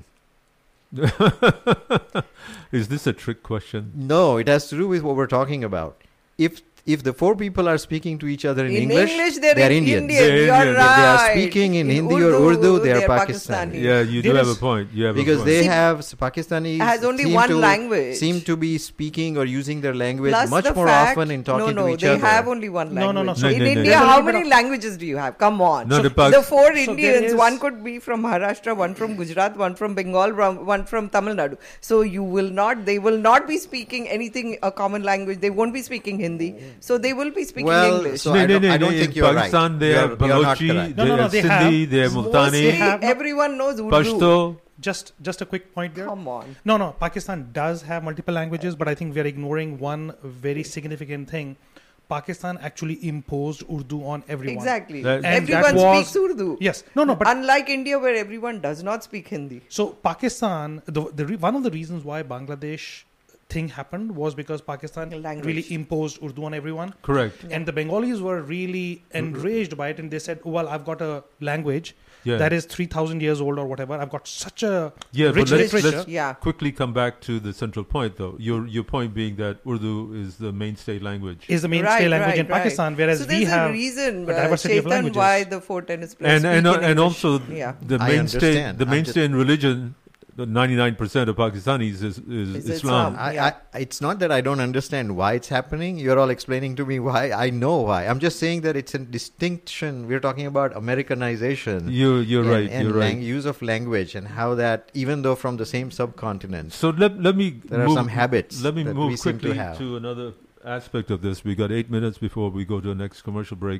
S6: Is this a trick question?
S9: No, it has to do with what we're talking about. If if the four people are speaking to each other in,
S7: In
S9: English,
S7: English, they're
S9: they're
S7: in
S9: Indians.
S7: Indian.
S6: They're
S7: You're
S6: Indian.
S9: If they are
S7: right.
S9: speaking in,
S7: In
S9: Hindi or
S7: Urdu,
S9: Urdu, they are
S7: they're
S9: Pakistani.
S7: Pakistani.
S6: Yeah, you do
S8: There
S6: have a
S8: is-
S6: point. You have
S9: Because
S6: a point.
S9: they
S7: See,
S9: have Pakistanis
S7: has only
S9: seem
S7: one
S9: to,
S7: language.
S9: seem to be speaking or using their language
S7: Plus
S9: much
S7: the
S9: more
S7: fact,
S9: often in talking
S7: no, no,
S9: to each
S7: they
S9: other.
S7: have only one
S8: No,
S7: language.
S8: no, no,
S6: so-
S7: in
S6: No, no, no.
S7: India,
S8: There's a
S7: how
S8: little bit
S7: many
S8: of-
S7: languages do you have? Come on.
S6: No,
S7: So
S6: the Pak-
S7: the four
S8: So there
S7: Indians,
S8: is-
S7: one could be from Maharashtra, one from Gujarat, one from Bengal, one one from Tamil Nadu. So you will not, they will not be speaking anything, a common language. They won't be speaking Hindi. So they will be speaking
S9: Well,
S7: English.
S9: so
S6: No,
S9: I
S6: no,
S9: don't,
S6: no,
S9: I don't
S6: no,
S9: think
S6: in
S9: you're
S6: Pakistan,
S9: right.
S6: they
S9: You're-
S6: have
S9: you're not
S6: Balochi,
S9: correct.
S8: No,
S6: they
S8: no, no,
S6: have
S8: they
S6: Sindhi,
S8: have-
S6: they have
S7: Mostly
S6: Multani,
S8: have not-
S7: everyone knows Urdu.
S6: Pashto.
S8: Just just a quick point there.
S7: Come on.
S8: No, no. Pakistan does have multiple languages, but I think we're ignoring one very significant thing. Pakistan actually imposed Urdu on everyone.
S7: Exactly.
S6: That-
S8: And
S7: Everyone
S8: that was-
S7: speaks Urdu.
S8: Yes. No, no. But
S7: Unlike India, where everyone does not speak Hindi.
S8: so Pakistan, the, the re- one of the reasons why Bangladesh thing happened was because Pakistan
S7: Language.
S8: really imposed Urdu on everyone.
S6: Correct.
S8: And the Bengalis were really enraged by it, and they said, oh, well, I've got a language
S6: Yeah.
S8: that is three thousand years old or whatever. I've got such a
S6: Yeah,
S8: rich
S6: but let's,
S8: literature.
S6: let's
S7: Yeah.
S6: quickly come back to the central point, though. Your your point being that Urdu is the mainstay language.
S8: Is the mainstay
S7: Right,
S8: language
S7: right,
S8: in Pakistan,
S7: right.
S8: whereas
S7: so
S8: we
S7: there's
S8: have
S7: a reason,
S8: a
S7: uh,
S8: diversity of
S7: Chetan,
S8: languages.
S7: why the four tennis players
S6: And and
S7: speak in
S6: and
S7: English.
S6: also
S7: yeah.
S6: the
S9: I
S6: mainstay
S9: understand.
S6: the
S9: I'm
S6: mainstay in religion, the ninety-nine percent of Pakistanis is, is
S7: Is
S6: Islam.
S7: Islam.
S9: I,
S7: Yeah.
S9: I, it's not that I don't understand why it's happening. You're all explaining to me why. I know why. I'm just saying that it's a distinction. We're talking about Americanization.
S6: You you're
S9: and,
S6: right.
S9: And
S6: you're right.
S9: lang- use of language, and how that, even though from the same subcontinent,
S6: So let let me
S9: there are
S6: move,
S9: some habits
S6: Let me
S9: that
S6: move
S9: we seem to
S6: quickly
S9: have.
S6: to another aspect of this. We got eight minutes before we go to the next commercial break.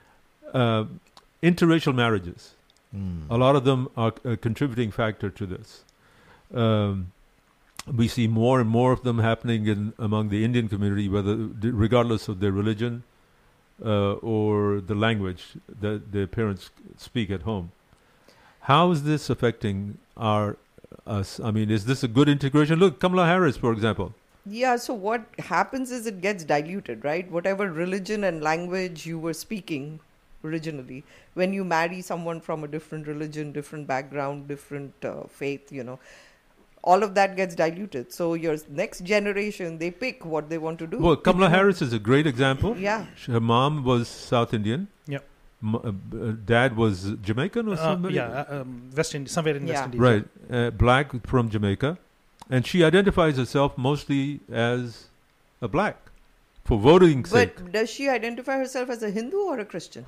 S6: Uh, interracial marriages.
S9: Mm.
S6: A lot of them are a contributing factor to this. Um, we see more and more of them happening in among the Indian community, whether regardless of their religion uh, or the language that their parents speak at home. How is this affecting our us? I mean, is this a good integration? Look, Kamala Harris, for example.
S7: Yeah, so what happens is it gets diluted, right? Whatever religion and language you were speaking originally, when you marry someone from a different religion, different background, different uh, faith, you know, all of that gets diluted. So your next generation, they pick what they want to do.
S6: Well, Kamala Harris is a great example.
S7: Yeah.
S6: Her mom was South Indian.
S8: Yep.
S6: M- uh, b- uh, dad was Jamaican or
S8: Uh,
S6: somebody?
S8: yeah, uh, um, West Indies, somewhere in West
S7: Yeah.
S8: Indies.
S6: Right. Uh, black from Jamaica. And she identifies herself mostly as a black for voting sake.
S7: But does she identify herself as a Hindu or a Christian?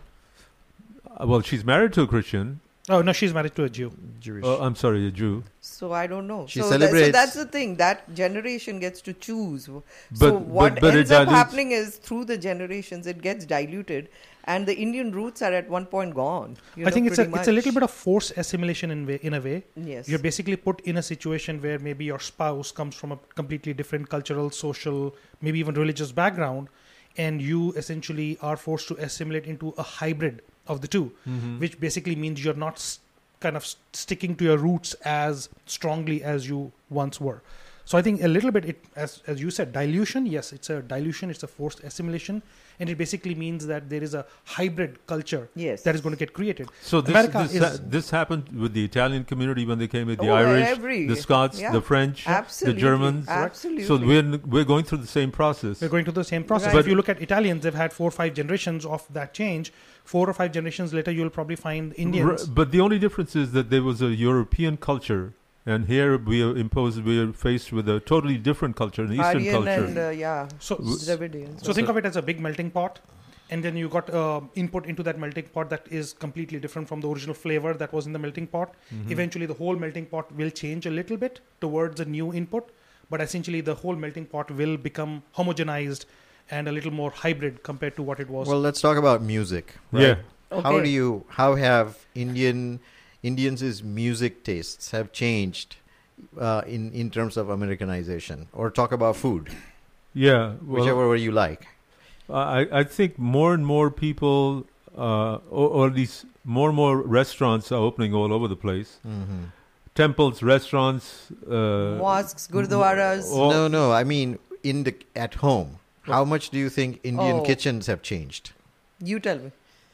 S6: Uh, well, she's married to a Christian.
S8: Oh, no, she's married to a Jew.
S9: Jewish.
S6: Uh, I'm sorry, a Jew.
S7: So I don't know.
S9: She
S7: so, that, so
S9: celebrates-
S7: that's the thing. That generation gets to choose. so
S6: But-
S7: what
S6: but- but
S7: ends
S6: it
S7: up
S6: dilutes-
S7: happening is through the generations, it gets diluted, and the Indian roots are at one point gone. you
S8: I
S7: know,
S8: think it's a
S7: pretty
S8: it's a little
S7: much.
S8: bit of forced assimilation in way, in a way.
S7: Yes.
S8: You're basically put in a situation where maybe your spouse comes from a completely different cultural, social, maybe even religious background, and you essentially are forced to assimilate into a hybrid of the two,
S6: Mhm.
S8: which basically means you're not s- kind of s- sticking to your roots as strongly as you once were. So I think a little bit, it, as as you said, dilution. Yes, it's a dilution. It's a forced assimilation, and it basically means that there is a hybrid culture
S7: Yes.
S8: that is going to get created.
S6: So this
S8: America
S6: this,
S8: is
S6: ha- this happened with the Italian community when they came with the
S7: Oh,
S6: Irish,
S7: every-
S6: the Scots,
S7: yeah.
S6: the French,
S7: Absolutely.
S6: the Germans.
S7: Absolutely.
S6: So we're we're going through the same process.
S8: We're going through the same process.
S7: Right.
S8: If you look at Italians, they've had four or five generations of that change. Four or five generations later, you'll probably find Indians.
S6: R- but the only difference is that there was a European culture, and here we are imposed. We are faced with a totally different culture, an Eastern
S7: Aryan
S6: culture.
S7: and uh, yeah,
S8: So,
S7: Dravidian.
S8: so think of it as a big melting pot, and then you got uh, input into that melting pot that is completely different from the original flavor that was in the melting pot.
S6: Mhm.
S8: Eventually, the whole melting pot will change a little bit towards a new input, but essentially, the whole melting pot will become homogenized and a little more hybrid compared to what it was.
S9: Well, let's talk about music. Right?
S6: Yeah.
S9: How
S7: Okay.
S9: do you? How have Indian Indians' music tastes have changed uh, in in terms of Americanization? Or talk about food,
S6: Yeah, well,
S9: whichever way you like.
S6: I I think more and more people, uh, or, or at least more and more restaurants are opening all over the place.
S9: Mm-hmm.
S6: Temples, restaurants, uh,
S7: Mosques, gurdwaras.
S6: all-
S9: No, no. I mean, in the at home, how much do you think Indian
S7: Oh.
S9: kitchens have changed?
S7: You tell me.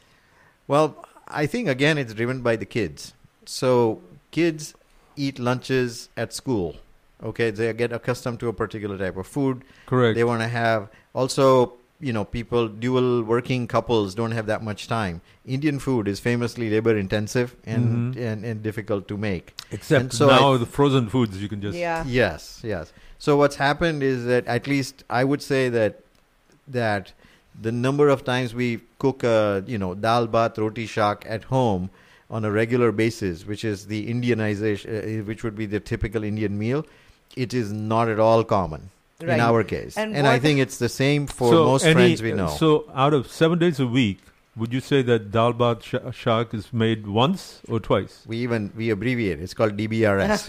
S9: Well, I think again it's driven by the kids. So kids eat lunches at school. Okay, they get accustomed to a particular type of food.
S6: correct.
S9: They want to have also, you know, people, dual working couples don't have that much time. Indian food is famously labor intensive and,
S6: Mhm.
S9: and, and difficult to make.
S6: Except
S9: and so
S6: now
S9: I-
S6: the frozen foods you can just
S7: Yeah.
S9: Yes, yes. So what's happened is that at least I would say that that the number of times we cook a, you know, dal bhat roti shak at home on a regular basis, which is the Indianization, uh, which would be the typical Indian meal, it is not at all common
S7: Right.
S9: in our case.
S7: And
S9: And, I
S7: what-
S9: think it's the same for
S6: So
S9: most
S6: any-
S9: friends we know.
S6: So out of seven days a week, would you say that dal bhat sh- shak is made once or twice?
S9: we even we abbreviate. It's called D B R S.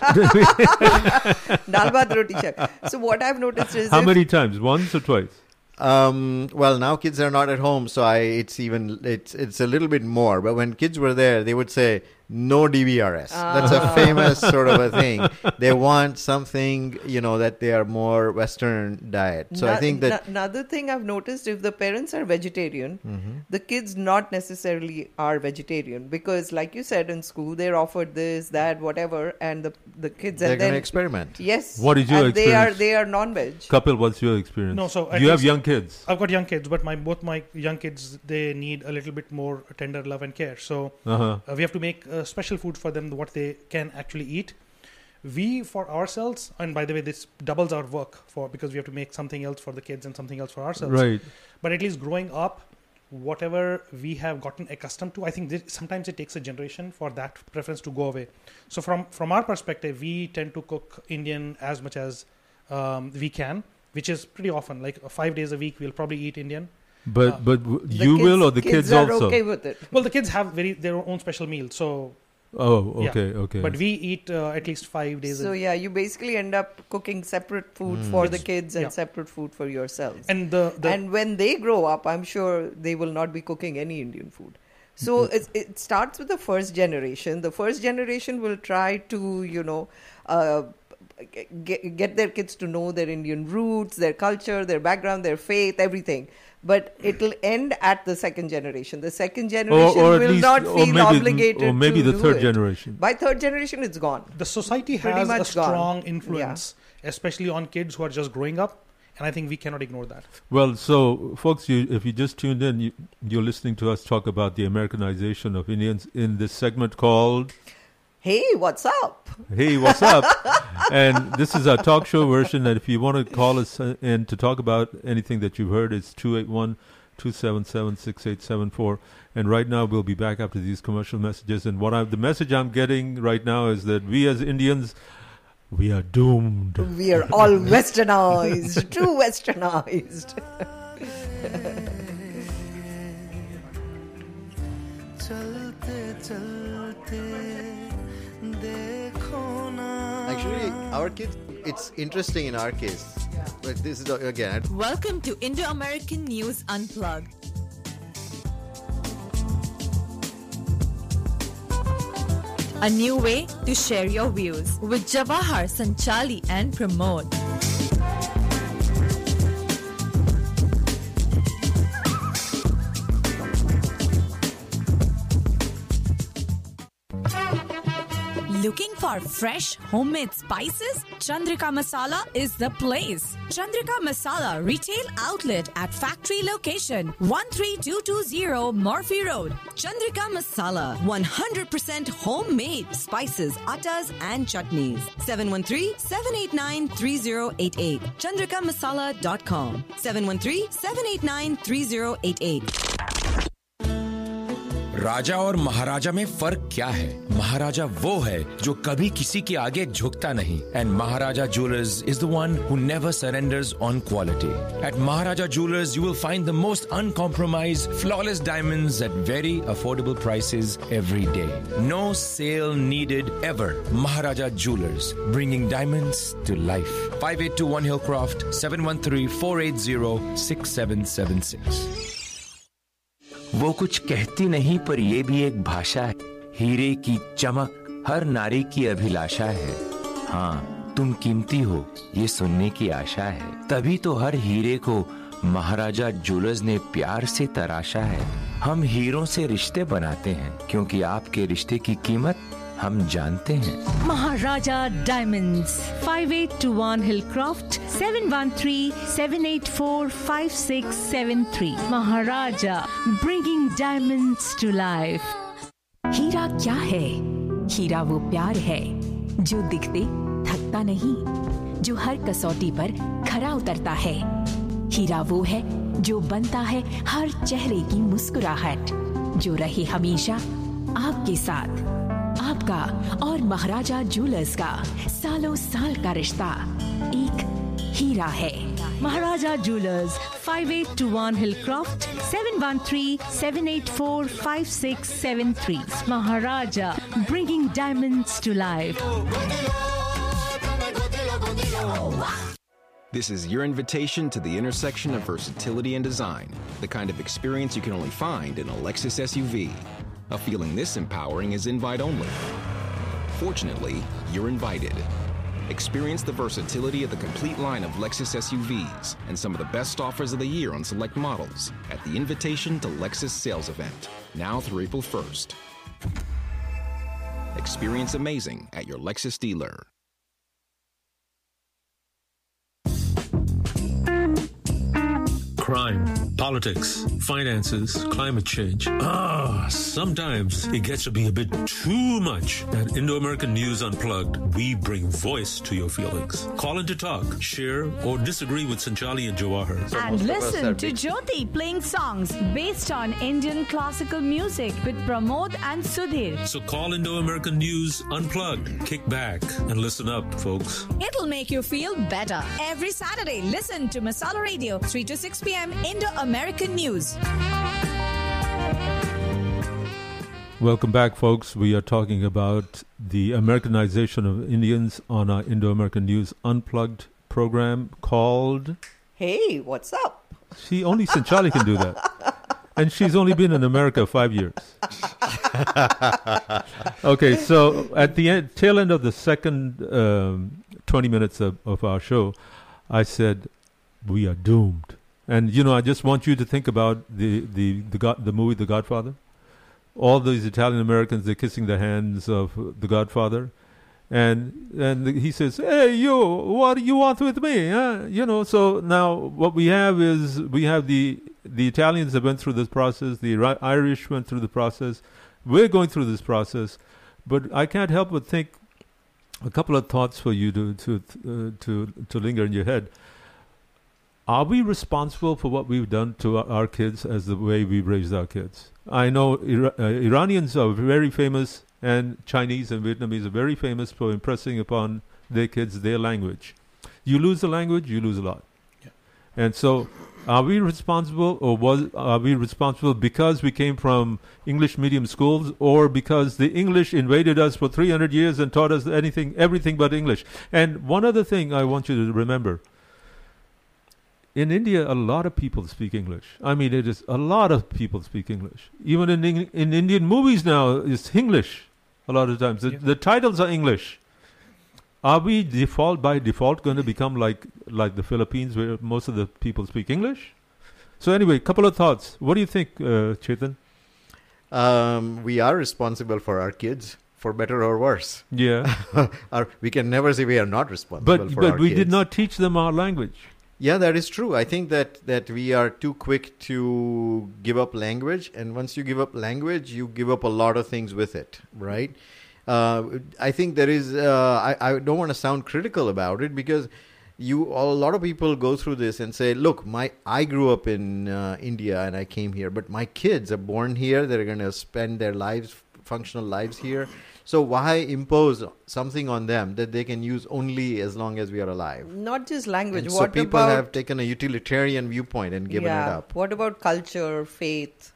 S7: Dal bhat roti shak. So what I've noticed is
S6: How
S7: if-
S6: many times? Once or twice?
S9: Um, well, now kids are not at home, so I it's even it's it's a little bit more. But when kids were there, they would say no D B R S. That's a famous sort of a thing. They want something, you know, that they are more Western diet. So
S7: no,
S9: I think that...
S7: No, another thing I've noticed, if the parents are vegetarian,
S9: mm-hmm.
S7: the kids not necessarily are vegetarian. Because like you said, in school, they're offered this, that, whatever, and the the kids...
S9: They're
S7: and
S9: going
S7: then
S9: to experiment.
S7: Yes.
S6: What is your
S7: and
S6: experience?
S7: They are, they are non-veg.
S6: Kapil, what's your experience?
S8: No, so
S6: you have young kids.
S8: I've got young kids, but my both my young kids, they need a little bit more tender love and care. So
S6: uh-huh.
S8: uh, we have to make uh, special food for them, what they can actually eat. We, for ourselves, and by the way, this doubles our work for because we have to make something else for the kids and something else for ourselves.
S6: Right.
S8: But at least growing up, whatever we have gotten accustomed to, I think this, sometimes it takes a generation for that preference to go away. So from from our perspective, we tend to cook Indian as much as um, we can, which is pretty often. Like uh, five days a week, we'll probably eat Indian.
S6: But
S8: uh,
S6: but w- you
S7: kids,
S6: will or the
S7: kids,
S6: kids,
S7: are
S6: also?
S7: okay with it.
S8: Well, the kids have very their own special meal, so...
S6: Oh, okay,
S8: yeah.
S6: okay.
S8: But we eat uh, at least five days
S7: So
S8: a
S7: yeah, you basically end up cooking separate food
S9: Mm.
S7: for the kids and
S8: Yeah.
S7: separate food for yourselves.
S8: And the, the
S7: and when they grow up, I'm sure they will not be cooking any Indian food. So it, it starts with the first generation. The first generation will try to, you know, uh, get, get their kids to know their Indian roots, their culture, their background, their faith, everything. But it'll end at the second generation. The second generation
S6: or, or
S7: will
S6: least,
S7: not
S6: or
S7: feel
S6: maybe,
S7: obligated
S6: or maybe
S7: to
S6: the
S7: do
S6: third
S7: it.
S6: generation.
S7: By third generation, it's gone.
S8: the society
S7: Pretty
S8: has a
S7: much gone.
S8: strong influence, especially on kids who are just growing up. And I think we cannot ignore that.
S6: Well, so folks, you, if you just tuned in, you, you're listening to us talk about the Americanization of Indians in this segment called
S7: Hey, what's up?
S6: Hey, what's up? And this is our talk show version. And if you want to call us in to talk about anything that you've heard, it's two eight one, two seven seven, six eight seven four. And right now, we'll be back after these commercial messages. And what I'm, the message I'm getting right now is that we as Indians, we are doomed.
S7: We are all westernized, too westernized.
S9: Actually, our kids, it's interesting in our case. But this is, again...
S2: Welcome to Indo-American News Unplugged. A new way to share your views with Jawahar, Sanchali and Pramod. Looking for fresh homemade spices? Chandrika Masala is the place. Chandrika Masala retail outlet at factory location one three two two zero Murphy Road. Chandrika Masala, one hundred percent homemade spices, attas and chutneys. seven one three, seven eight nine, three zero eight eight. chandrika masala dot com. seven one three, seven eight nine, three zero eight eight.
S1: राजा और महाराजा में फर्क क्या है? महाराजा वो है जो कभी किसी के आगे झुकता नहीं. And Maharaja Jewelers is the one who never surrenders on quality. At Maharaja Jewelers, you will find the most uncompromised, flawless diamonds at very affordable prices every day. No sale needed ever. Maharaja Jewelers, bringing diamonds to life. five eight two one Hillcroft, seven one three, four eight zero, six seven seven six.
S17: वो कुछ कहती नहीं पर ये भी एक भाषा है. हीरे की चमक हर नारी की अभिलाषा है. हाँ, तुम कीमती हो ये सुनने की आशा है. तभी तो हर हीरे को महाराजा ज्वेलर्स ने प्यार से तराशा है. हम हीरों से रिश्ते बनाते हैं क्योंकि आपके रिश्ते की कीमत हम जानते हैं.
S4: Maharaja Diamonds, five eight two one Hillcroft, seven one three, seven eight four, five six seven three. Maharaja, bringing diamonds to life.
S2: हीरा क्या है? हीरा वो प्यार है जो दिखते थकता नहीं, जो हर कसौटी पर खरा उतरता है. हीरा वो है जो बनता है हर चेहरे की मुस्कुराहट, जो रहे हमेशा आपके साथ. आपका और महाराजा ज्वेलर्स का सालों साल का रिश्ता एक हीरा है.
S4: Maharaja Jewelers, five eight two one Hillcroft, seven one three, seven eight four, five six seven three. Maharaja, bringing diamonds to life.
S13: This is your invitation to the intersection of versatility and design, the kind of experience you can only find in a Lexus S U V. A feeling this empowering is invite only. Fortunately, you're invited. Experience the versatility of the complete line of Lexus S U Vs and some of the best offers of the year on select models at the Invitation to Lexus sales event, now through April first. Experience amazing at your Lexus dealer.
S3: Crime, politics, finances, climate change. Ah, sometimes it gets to be a bit too much. At Indo-American News Unplugged, we bring voice to your feelings. Call in to talk, share, or disagree with Sanchali and Jawahar.
S2: And listen to Jyoti playing songs based on Indian classical music with Pramod and Sudhir.
S3: So call Indo-American News Unplugged. Kick back and listen up, folks.
S2: It'll make you feel better. Every Saturday, listen to Masala Radio, three to six p.m. Indo-American News.
S6: Welcome back, folks. We are talking about the Americanization of Indians on our Indo-American News Unplugged program called...
S7: Hey, what's up?
S6: See, only Sanchali can do that. And she's only been in America five years. Okay, so at the end, tail end of the second um, twenty minutes of, of our show, I said, we are doomed. And, you know, I just want you to think about the the the, God, the movie The Godfather. All these Italian Americans, they're kissing the hands of The Godfather. And and he says, hey, you, what do you want with me? Huh? You know, so now what we have is we have the, the Italians that went through this process. The Irish went through the process. We're going through this process. But I can't help but think a couple of thoughts for you to to uh, to, to linger in your head. Are we responsible for what we've done to our, our kids as the way we've raised our kids? I know Ira- uh, Iranians are very famous, and Chinese and Vietnamese are very famous for impressing upon their kids their language. You lose the language, you lose a lot.
S8: Yeah.
S6: And so, are we responsible, or was are we responsible because we came from English medium schools, or because the English invaded us for three hundred years and taught us anything, everything but English? And one other thing I want you to remember. In India, a lot of people speak English. I mean, it is a lot of people speak English. Even in in Indian movies now, it's English a lot of times. The,
S8: Yeah.
S6: the titles are English. Are we default by default going to become like like the Philippines, where most of the people speak English? So anyway, couple of thoughts. What do you think, uh, Chetan?
S9: Um, we are responsible for our kids, for better or worse.
S6: Yeah.
S9: our, we can never say we are not responsible
S6: But
S9: for
S6: but
S9: our
S6: we
S9: kids.
S6: did not teach them our language.
S9: Yeah, that is true. I think that, that we are too quick to give up language. And once you give up language, you give up a lot of things with it, right? Uh, I think there is, uh, I, I don't want to sound critical about it, because you a lot of people go through this and say, look, my I grew up in uh, India and I came here, but my kids are born here. They're going to spend their lives, functional lives here. So why impose something on them that they can use only as long as we are alive?
S7: Not just language.
S9: And
S7: what
S9: so people
S7: about,
S9: have taken a utilitarian viewpoint and given
S7: yeah,
S9: it up.
S7: What about culture, faith?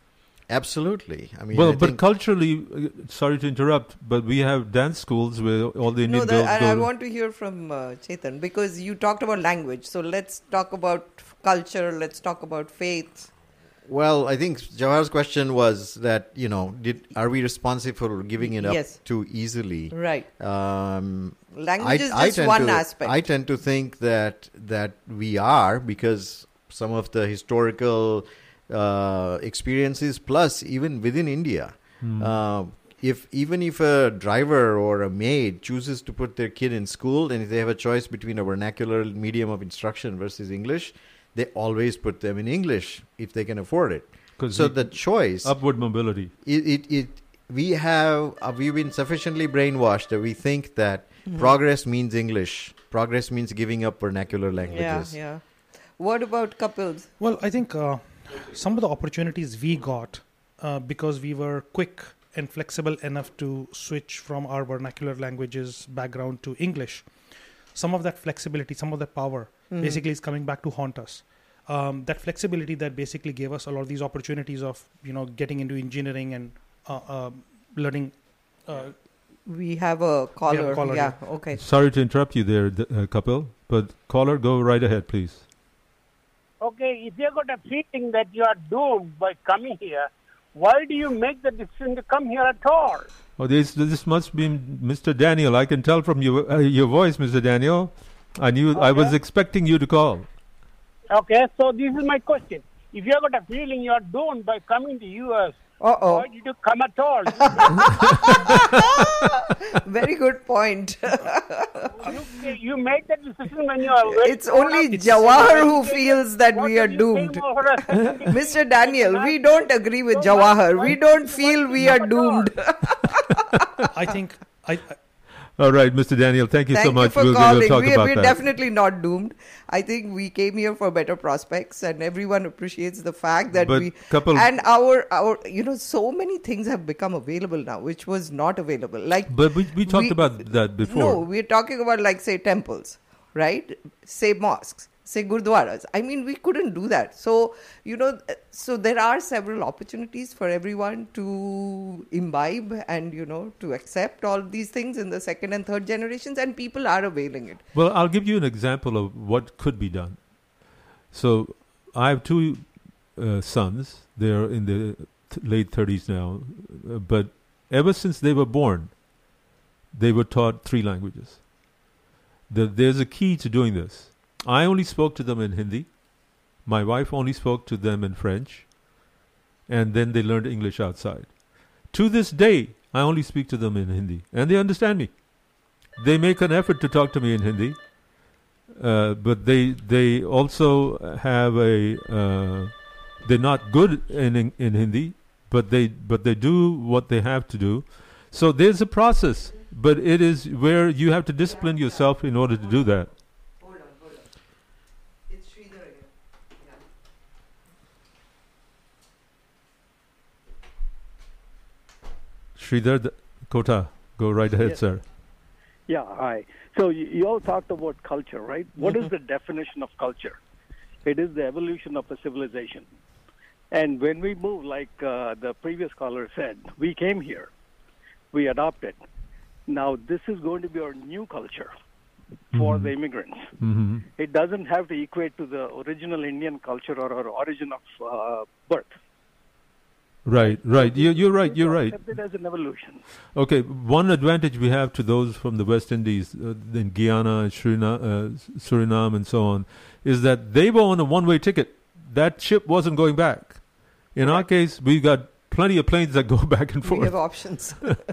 S9: Absolutely. I mean,
S6: well,
S9: I
S6: but
S9: think
S6: culturally, uh, sorry to interrupt, but we have dance schools where all the Indian
S7: No,
S6: girls
S7: that,
S6: go.
S7: I, I want to hear from uh, Chetan, because you talked about language. So let's talk about culture. Let's talk about faith.
S9: Well, I think Jawahar's question was that, you know, did are we responsible for giving it up
S7: Yes.
S9: too easily?
S7: Right.
S9: Um,
S7: Language is
S9: I
S7: just
S9: tend
S7: one
S9: to,
S7: aspect.
S9: I tend to think that that we are, because some of the historical uh, experiences, plus even within India,
S6: Hmm.
S9: uh, if even if a driver or a maid chooses to put their kid in school, and if they have a choice between a vernacular medium of instruction versus English, they always put them in English if they can afford it.
S6: 'Cause
S9: So
S6: the-
S9: the choice,
S6: upward mobility.
S9: it, it, it we have uh, we've been sufficiently brainwashed that we think that
S7: Mhm.
S9: progress means English. Progress means giving up vernacular languages.
S7: Yeah, yeah. What about couples?
S8: Well, I think uh, some of the opportunities we got uh, because we were quick and flexible enough to switch from our vernacular languages background to English. Some of that flexibility, some of that power
S7: Mhm.
S8: basically is coming back to haunt us. Um, that flexibility that basically gave us a lot of these opportunities of, you know, getting into engineering and uh, uh, learning. Uh,
S7: We have a caller.
S8: caller
S7: yeah,
S8: here.
S7: okay.
S6: Sorry to interrupt you there, th- uh, Kapil, but caller, go right ahead, please.
S18: Okay, if you got a feeling that you are doomed by coming here, why do you make the decision to come here at all?
S6: Oh, this this must be Mister Daniel. I can tell from your uh, your voice, Mister Daniel. I knew I was expecting you to call.
S18: Okay, so this is my question. If you have got a feeling you are doomed by coming to U S,
S7: Uh-oh.
S18: why did you come at all?
S7: Very good point.
S18: you, you make that decision when you are very
S7: It's only Jawahar who feels that we are doomed. Mister Daniel, we don't agree with Jawahar. We don't feel we are doomed.
S8: I think I, I
S6: All right, Mister Daniel, thank you
S7: Thank
S6: so much.
S7: you for
S6: we'll,
S7: calling.
S6: we'll talk
S7: we,
S6: about
S7: we're
S6: that.
S7: definitely not doomed. I think we came here for better prospects, and everyone appreciates the fact that
S6: But
S7: we
S6: couple-
S7: and our our you know so many things have become available now, which was not available. Like,
S6: But we, we talked about that before.
S7: no, we're talking about like say temples, right? Say mosques, say gurdwaras. I mean, we couldn't do that. So you know, so there are several opportunities for everyone to imbibe and you know to accept all these things in the second and third generations, and people are availing it.
S6: Well, I'll give you an example of what could be done. So I have two uh, sons. They're in the th- late thirties now. Uh, but ever since they were born, they were taught three languages. The, there's a key to doing this. I only spoke to them in Hindi. My wife only spoke to them in French. And then they learned English outside. To this day, I only speak to them in Hindi. And they understand me. They make an effort to talk to me in Hindi. Uh, but they they also have a uh, they're not good in, in in Hindi, but they but they do what they have to do. So there's a process, but it is where you have to discipline yourself in order to do that. Sridhar th- Kota, go right ahead,
S18: Yes.
S6: sir.
S18: Yeah, hi. So you, you all talked about culture, right? What is
S6: Mhm.
S18: the definition of culture? It is the evolution of a civilization. And when we move, like uh, the previous caller said, we came here, we adopted. Now this is going to be our new culture for
S6: Mhm.
S18: the immigrants.
S6: Mm-hmm.
S18: It doesn't have to equate to the original Indian culture or our origin of uh, birth.
S6: Right, right. You, you're right. You're right.
S18: Accept it as an evolution.
S6: Okay, one advantage we have to those from the West Indies, uh, in Guyana, and Suriname, uh, Suriname, and so on, is that they were on a one-way ticket. That ship wasn't going back. In our case, we've got plenty of planes that go back and
S7: We
S6: forth.
S7: have options.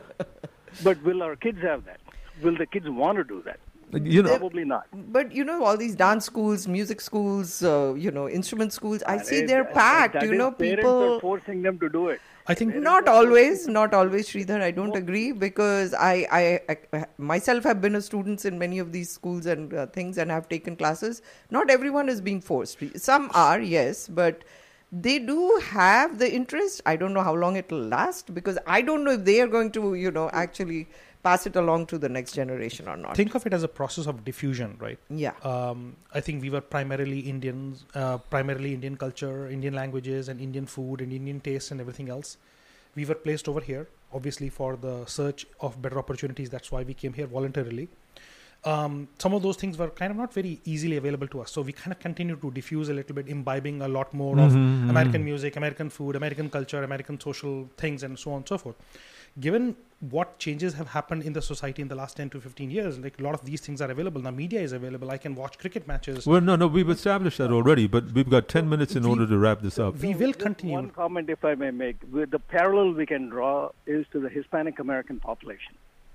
S18: But will our kids have that? Will the kids want to do that?
S6: You know,
S18: Probably not.
S7: But you know, all these dance schools, music schools, uh, you know, instrument schools. I see
S18: That
S7: they're
S18: is-
S7: packed.
S18: that
S7: You
S18: is
S7: know,
S18: parents
S7: people.
S18: are forcing them to do it.
S8: I think
S7: Not always, not always, Sridhar. I don't agree because I, I, I myself have been a student in many of these schools and uh, things and have taken classes. Not everyone is being forced. Some are, yes, but they do have the interest. I don't know how long it will last because I don't know if they are going to, you know, actually pass it along to the next generation or not.
S8: Think of it as a process of diffusion, right?
S7: Yeah.
S8: Um, I think we were primarily Indians, uh, primarily Indian culture, Indian languages, and Indian food, and Indian taste, and everything else. We were placed over here, obviously, for the search of better opportunities. That's why we came here voluntarily. Um, some of those things were kind of not very easily available to us. So we kind of continue to diffuse a little bit, imbibing a lot more of
S6: Mhm,
S8: American
S6: mhm.
S8: music, American food, American culture, American social things, and so on and so forth. Given what changes have happened in the society in the last ten to fifteen years, like a lot of these things are available. Now media is available. I can watch cricket matches.
S6: well, no, no, we've established that already, but we've got ten minutes in
S8: We-
S6: order to wrap this up.
S8: We will
S18: Just
S8: continue.
S18: One comment, if I may make. With the parallel we can draw is to the Hispanic American population.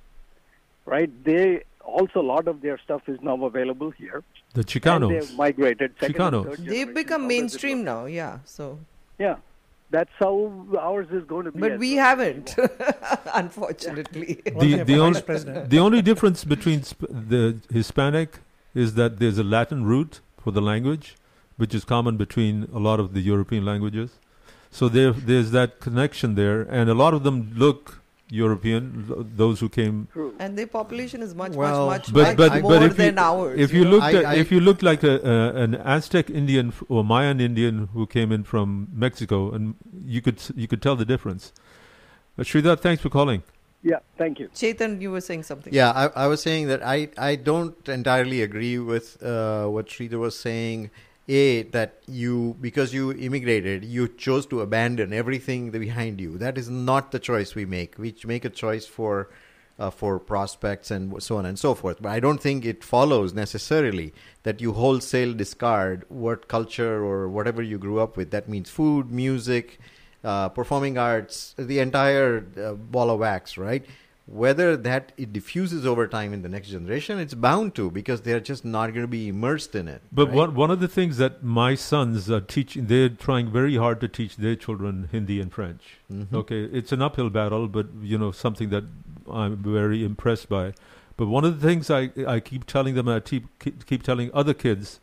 S18: Right? They also, a lot of their stuff is now available here.
S6: The
S18: And
S6: Chicanos.
S18: they've migrated. second and
S6: Chicanos.
S18: third
S7: They've
S18: generation,
S7: become
S18: how does it
S7: mainstream
S18: look?
S7: now, yeah. So,
S18: Yeah. That's how ours is going to be.
S7: but
S18: as
S7: we
S18: well.
S7: haven't, unfortunately.
S6: the the only the only difference between sp- the Hispanic is that there's a Latin root for the language, which is common between a lot of the European languages. So there there's that connection there, and a lot of them look European. th- Those who came.
S7: And their population is much,
S9: Well,
S7: much, much,
S6: But
S7: much
S6: but
S7: more
S6: but if
S7: than
S6: you
S7: ours.
S6: if
S7: you
S6: you
S7: know?
S6: looked
S9: I-
S6: at,
S9: I-
S6: if you looked like a, a an Aztec Indian f- or Mayan Indian who came in from Mexico, and you could s- you could tell the difference. Uh, Sridhar, thanks for calling.
S18: Yeah, thank you.
S7: Chetan, you were saying something.
S9: Yeah, I, I was saying that I, I don't entirely agree with uh, what Sridhar was saying A, that you, because you immigrated, you chose to abandon everything behind you. That is not the choice we make. We make a choice for uh, for prospects and so on and so forth. But I don't think it follows necessarily that you wholesale discard what culture or whatever you grew up with. That means food, music, uh, performing arts, the entire uh, ball of wax, right? Whether that it diffuses over time in the next generation, it's bound to, because they're just not going to be immersed in it.
S6: But
S9: right?
S6: one one of the things that my sons are teaching, they're trying very hard to teach their children Hindi and French.
S9: Mhm.
S6: Okay, it's an uphill battle, but you know, something that I'm very impressed by. But one of the things I I keep telling them, and I keep keep, keep telling other kids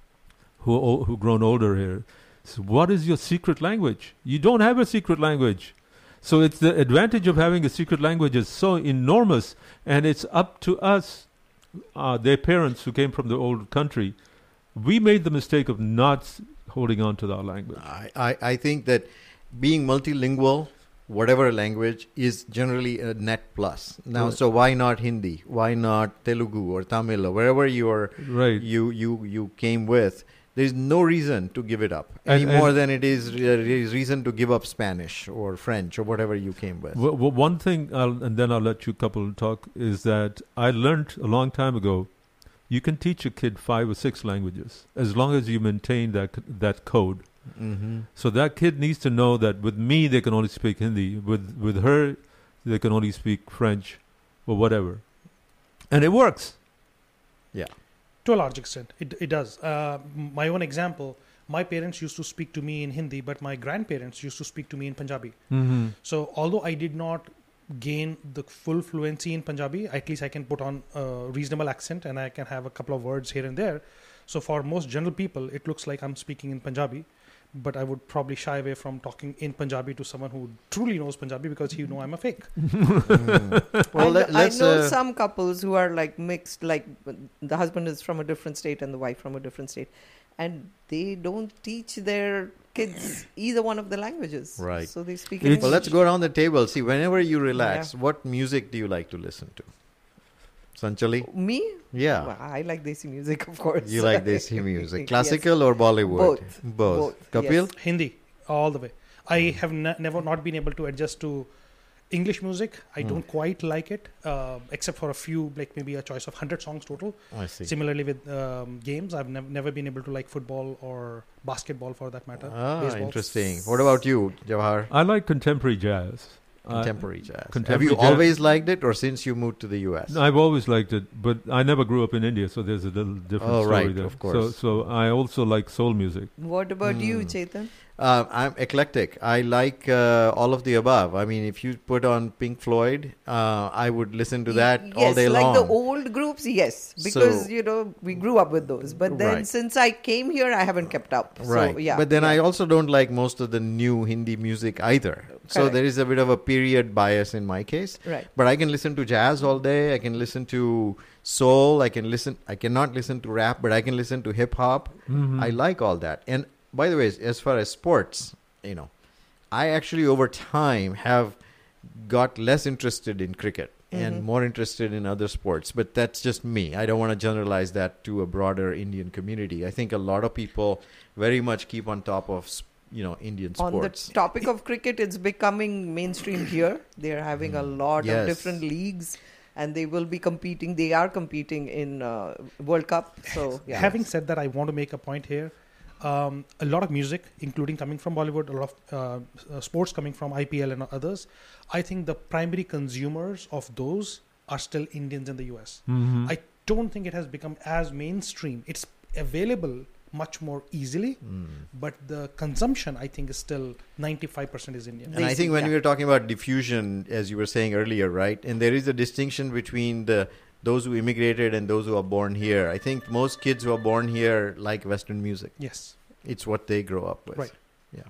S6: who are, who grown older here, is, what is your secret language? You don't have a secret language. So it's the advantage of having a secret language is so enormous, and it's up to us, uh, their parents who came from the old country. We made the mistake of not holding on to our language.
S9: I, I, I think that being multilingual, whatever language, is generally a net plus. Now,
S6: Right.
S9: so why not Hindi? Why not Telugu or Tamil or wherever you are,
S6: Right.
S9: you, you, you came with? There's no reason to give it up any
S6: And-
S9: more
S6: and-
S9: than it is uh, reason to give up Spanish or French or whatever you came with.
S6: W- w- one thing, I'll, and then I'll let you couple talk, is that I learned a long time ago, you can teach a kid five or six languages as long as you maintain that c- that code.
S9: Mhm.
S6: So that kid needs to know that with me they can only speak Hindi, with with her they can only speak French or whatever, and it works.
S9: Yeah.
S8: To a large extent, it it does. Uh, my own example, my parents used to speak to me in Hindi, but my grandparents used to speak to me in Punjabi.
S6: Mhm.
S8: So although I did not gain the full fluency in Punjabi, at least I can put on a reasonable accent and I can have a couple of words here and there. So for most general people, it looks like I'm speaking in Punjabi, but I would probably shy away from talking in Punjabi to someone who truly knows Punjabi because he know I'm a fake.
S9: Mm.
S7: I,
S9: Well, let,
S7: kn- I
S9: let's.
S7: know
S9: uh,
S7: some couples who are like mixed, like the husband is from a different state and the wife from a different state, and they don't teach their kids either one of the languages.
S9: Right.
S7: So they speak in
S9: Well, let's
S7: English.
S9: go around the table. See, whenever you relax, what music do you like to listen to? Sanchali?
S7: Me?
S9: Yeah.
S7: Well, I like Desi music, of course.
S9: You like Desi music.
S7: Yes.
S9: Classical or Bollywood?
S7: Both.
S9: Both.
S7: Both,
S9: Kapil?
S7: yes.
S8: Hindi, all the way. I have ne- never not been able to adjust to English music. I
S9: Hmm.
S8: don't quite like it, uh, except for a few, like maybe a choice of one hundred songs total.
S9: I see.
S8: Similarly with um, games, I've nev- never been able to like football or basketball for that matter.
S9: Ah,
S8: baseball.
S9: interesting. What about you, Jawahar?
S6: I like contemporary jazz.
S9: Contemporary
S6: Uh,
S9: jazz. Have
S6: contemporary
S9: you
S6: jazz.
S9: always liked it, or since you moved to the U S?
S6: No, I've always liked it, but I never grew up in India, so there's a little different
S9: Oh,
S6: story
S9: right,
S6: there.
S9: of course.
S6: So, so I also like soul music.
S7: What about you,
S9: Hmm.
S7: Chetan?
S9: Uh, I'm eclectic. I like uh, all of the above. I mean, if you put on Pink Floyd, uh, I would listen to that
S7: yes,
S9: all day
S7: like
S9: long.
S7: the old groups, yes, because
S9: So-
S7: you know we grew up with those. But then
S9: Right.
S7: since I came here, I haven't kept up.
S9: Right.
S7: So, yeah.
S9: But then
S7: yeah.
S9: I also don't like most of the new Hindi music either. So
S7: Correct.
S9: there is a bit of a period bias in my case.
S7: Right.
S9: But I can listen to jazz all day. I can listen to soul. I can listen. I cannot listen to rap, but I can listen to hip hop.
S6: Mhm.
S9: I like all that. And by the way, as far as sports, you know, I actually over time have got less interested in cricket and
S7: Mhm.
S9: more interested in other sports. But that's just me. I don't want to generalize that to a broader Indian community. I think a lot of people very much keep on top of, s- you know, Indian
S7: On
S9: sports.
S7: the topic of cricket, it's becoming mainstream here. They're having a lot
S9: Yes.
S7: of different leagues, and they will be competing. They are competing in uh, World Cup. So yeah.
S8: Having said that, I want to make a point here. Um, a lot of music, including coming from Bollywood, a lot of uh, uh, sports coming from I P L and others. I think the primary consumers of those are still Indians in the U S.
S6: Mhm.
S8: I don't think it has become as mainstream. It's available much more easily, but the consumption, I think, is still ninety-five percent is Indian.
S9: And I think when we were talking about diffusion, as you were saying earlier, right? And there is a distinction between the those who immigrated and those who are born here. I think most kids who are born here like Western music.
S8: Yes.
S9: It's what they grow up with.
S8: Right.
S9: Yeah.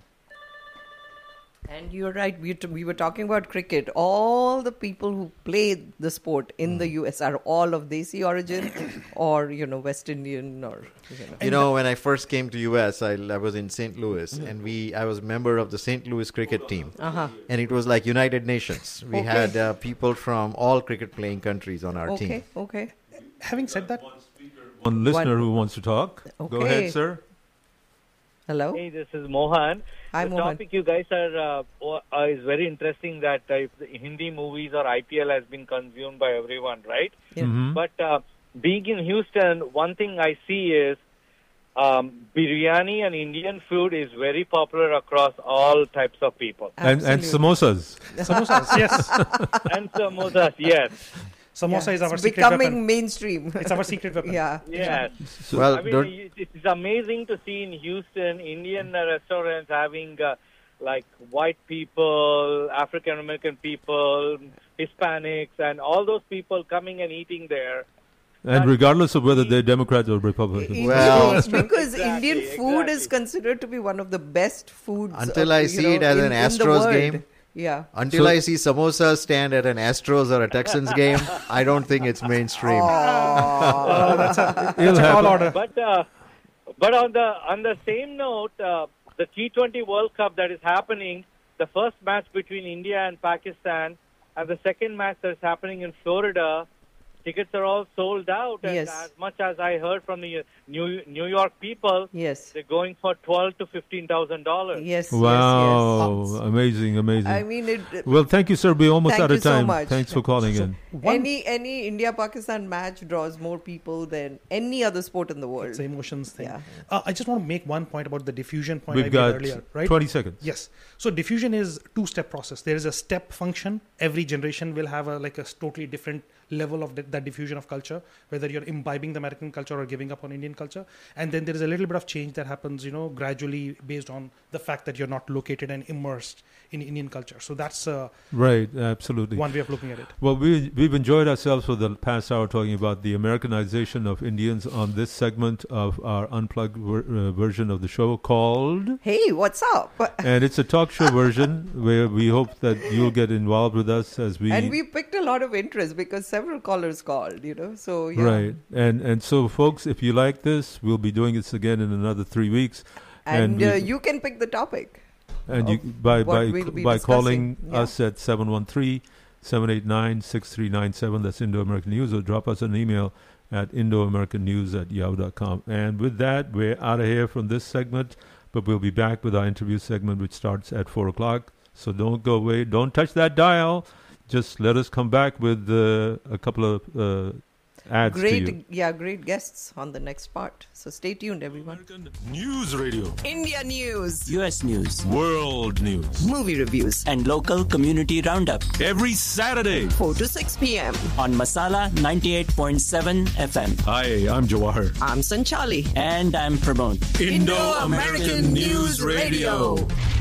S7: And you're right. We, t- we were talking about cricket. All the people who play the sport in the U S are all of Desi origin or, you know, West Indian or, you know.
S9: You know, when I first came to U S, I, I was in Saint Louis, and we I was a member of the Saint Louis cricket team.
S7: Uh-huh.
S9: And it was like United Nations. We
S7: Okay.
S9: had uh, people from all cricket playing countries on our
S7: Okay,
S9: team.
S7: okay.
S8: Having said that,
S6: One listener who wants to talk. Go
S7: Okay.
S6: ahead, sir.
S7: Hello.
S19: Hey, this is Mohan.
S7: Hi,
S19: the
S7: Mohan.
S19: topic you guys are uh, uh, is very interesting. That uh, if the Hindi movies or I P L has been consumed by everyone, right?
S7: Yeah.
S6: Mhm.
S19: But uh, being in Houston, one thing I see is um, biryani and Indian food is very popular across all types of people.
S6: And, and samosas.
S8: Samosas, yes.
S19: And samosas, yes.
S8: Samosa
S7: Yeah,
S8: is our
S7: it's
S8: secret
S7: becoming
S8: weapon.
S7: mainstream.
S8: It's our secret weapon.
S7: Yeah.
S19: Yes.
S6: So-
S9: Well,
S19: I mean,
S9: don't-
S19: it- it's amazing to see in Houston Indian uh, restaurants having uh, like white people, African American people, Hispanics, and all those people coming and eating there.
S6: And regardless of whether they're Democrats or Republicans.
S9: Well-
S7: because
S19: Exactly,
S7: Indian food is
S19: exactly.
S7: considered to be one of the best foods.
S9: Until
S7: of,
S9: I
S7: you
S9: see
S7: know,
S9: it as
S7: in-
S9: an
S7: in the
S9: Astros
S7: world.
S9: game.
S7: Yeah.
S9: Until
S6: So-
S9: I see samosa stand at an Astros or a Texans game, I don't think it's mainstream.
S8: Oh, that's a,
S6: It'll
S8: that's a call
S6: happen.
S8: order.
S19: But uh, but on the on the same note, uh, the T twenty World Cup that is happening, the first match between India and Pakistan, and the second match that's happening in Florida, tickets are all sold out. And
S7: Yes.
S19: as much as I heard from the New New York people,
S7: Yes.
S19: they're going for twelve to fifteen thousand dollars.
S7: Yes.
S6: Wow.
S7: Yes,
S6: Amazing, amazing.
S7: yes. I mean, it,
S6: well, thank you, sir. We're almost
S7: Thank
S6: out of
S7: you so
S6: time.
S7: much.
S6: Thanks for calling in.
S7: any any India Pakistan match draws more people than any other sport in the world.
S8: It's an emotions thing.
S7: Yeah.
S8: Uh, I just want to make one point about the diffusion point
S6: We've
S8: I
S6: got
S8: made earlier. Right?
S6: twenty seconds.
S8: Yes. So diffusion is two-step process. There is a step function. Every generation will have a like a totally different level of th- that diffusion of culture, whether you're imbibing the American culture or giving up on Indian culture. And then there is a little bit of change that happens, you know, gradually based on the fact that you're not located and immersed in Indian culture. So that's uh,
S6: Right, absolutely.
S8: one way of looking at it.
S6: Well, we, we've enjoyed ourselves for the past hour talking about the Americanization of Indians on this segment of our unplugged ver- uh, version of the show called...
S7: Hey, what's up?
S6: And it's a talk show version where we hope that you'll get involved with us as we...
S7: And we picked a lot of interest because several callers called, you know. So yeah.
S6: Right. And and so, folks, if you like this, we'll be doing this again in another three weeks.
S7: And,
S6: we-
S7: uh, you can pick the topic.
S6: And
S7: of
S6: you, by
S7: what
S6: by
S7: we'll be
S6: by calling
S7: discussing. Yeah.
S6: us at seven one three, seven eight nine, six three nine seven, that's Indo-American News, or drop us an email at Indo-American News at yahoo dot com. And with that, we're out of here from this segment, but we'll be back with our interview segment, which starts at four o'clock. So don't go away. Don't touch that dial. Just let us come back with uh, a couple of uh, ads to you.
S7: Great, yeah, great guests on the next part. So stay tuned, everyone.
S20: News Radio.
S21: India News.
S20: U S News. World News.
S21: Movie reviews.
S20: And local community roundup. Every Saturday.
S21: four to six p.m.
S20: On Masala ninety-eight point seven F M. Hi, I'm Jawahar.
S21: I'm Sanchali.
S20: And I'm Pramod.
S21: Indo-American News Radio.